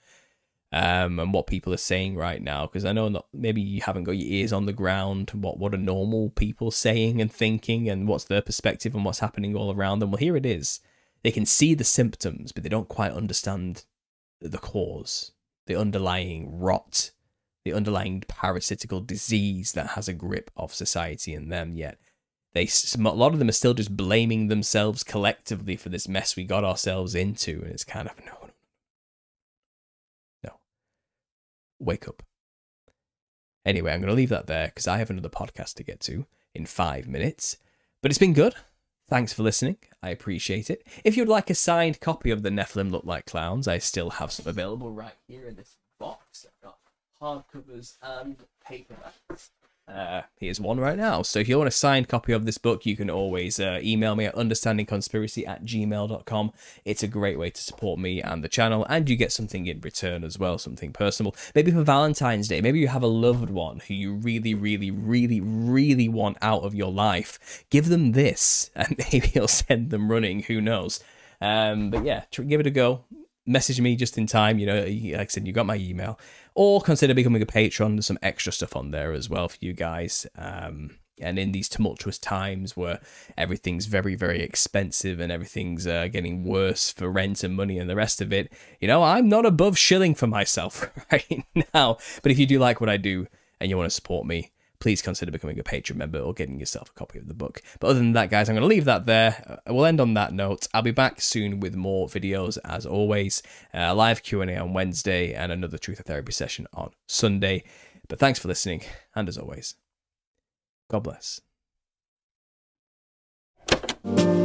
And what people are saying right now, because I know maybe you haven't got your ears on the ground. What are normal people saying and thinking, and what's their perspective on what's happening all around them? Well, here it is. They can see the symptoms, but they don't quite understand the cause, the underlying rot, the underlying parasitical disease that has a grip of society and them. Yet a lot of them are still just blaming themselves collectively for this mess we got ourselves into, and it's kind of no. wake up. Anyway, I'm going to leave that there because I have another podcast to get to in 5 minutes. But it's been good. Thanks for listening. I appreciate it. If you'd like a signed copy of The Nephilim Look Like Clowns, I still have some available right here in this box. I've got hardcovers and paperbacks. Here's one right now. So if you want a signed copy of this book, you can always email me at understandingconspiracy@gmail.com. It's a great way to support me and the channel, and you get something in return as well, something personal. Maybe for Valentine's Day, maybe you have a loved one who you really, really, really, really want out of your life. Give them this, and maybe you'll send them running. Who knows? But yeah, give it a go. Message me just in time, like I said, you got my email, or consider becoming a patron. There's some extra stuff on there as well for you guys. And in these tumultuous times where everything's very, very expensive and everything's getting worse for rent and money and the rest of it, I'm not above shilling for myself right now. But if you do like what I do and you want to support me, please consider becoming a Patreon member or getting yourself a copy of the book. But other than that, guys, I'm going to leave that there. We'll end on that note. I'll be back soon with more videos, as always. A live Q&A on Wednesday and another Truth or Therapy session on Sunday. But thanks for listening, and as always, God bless.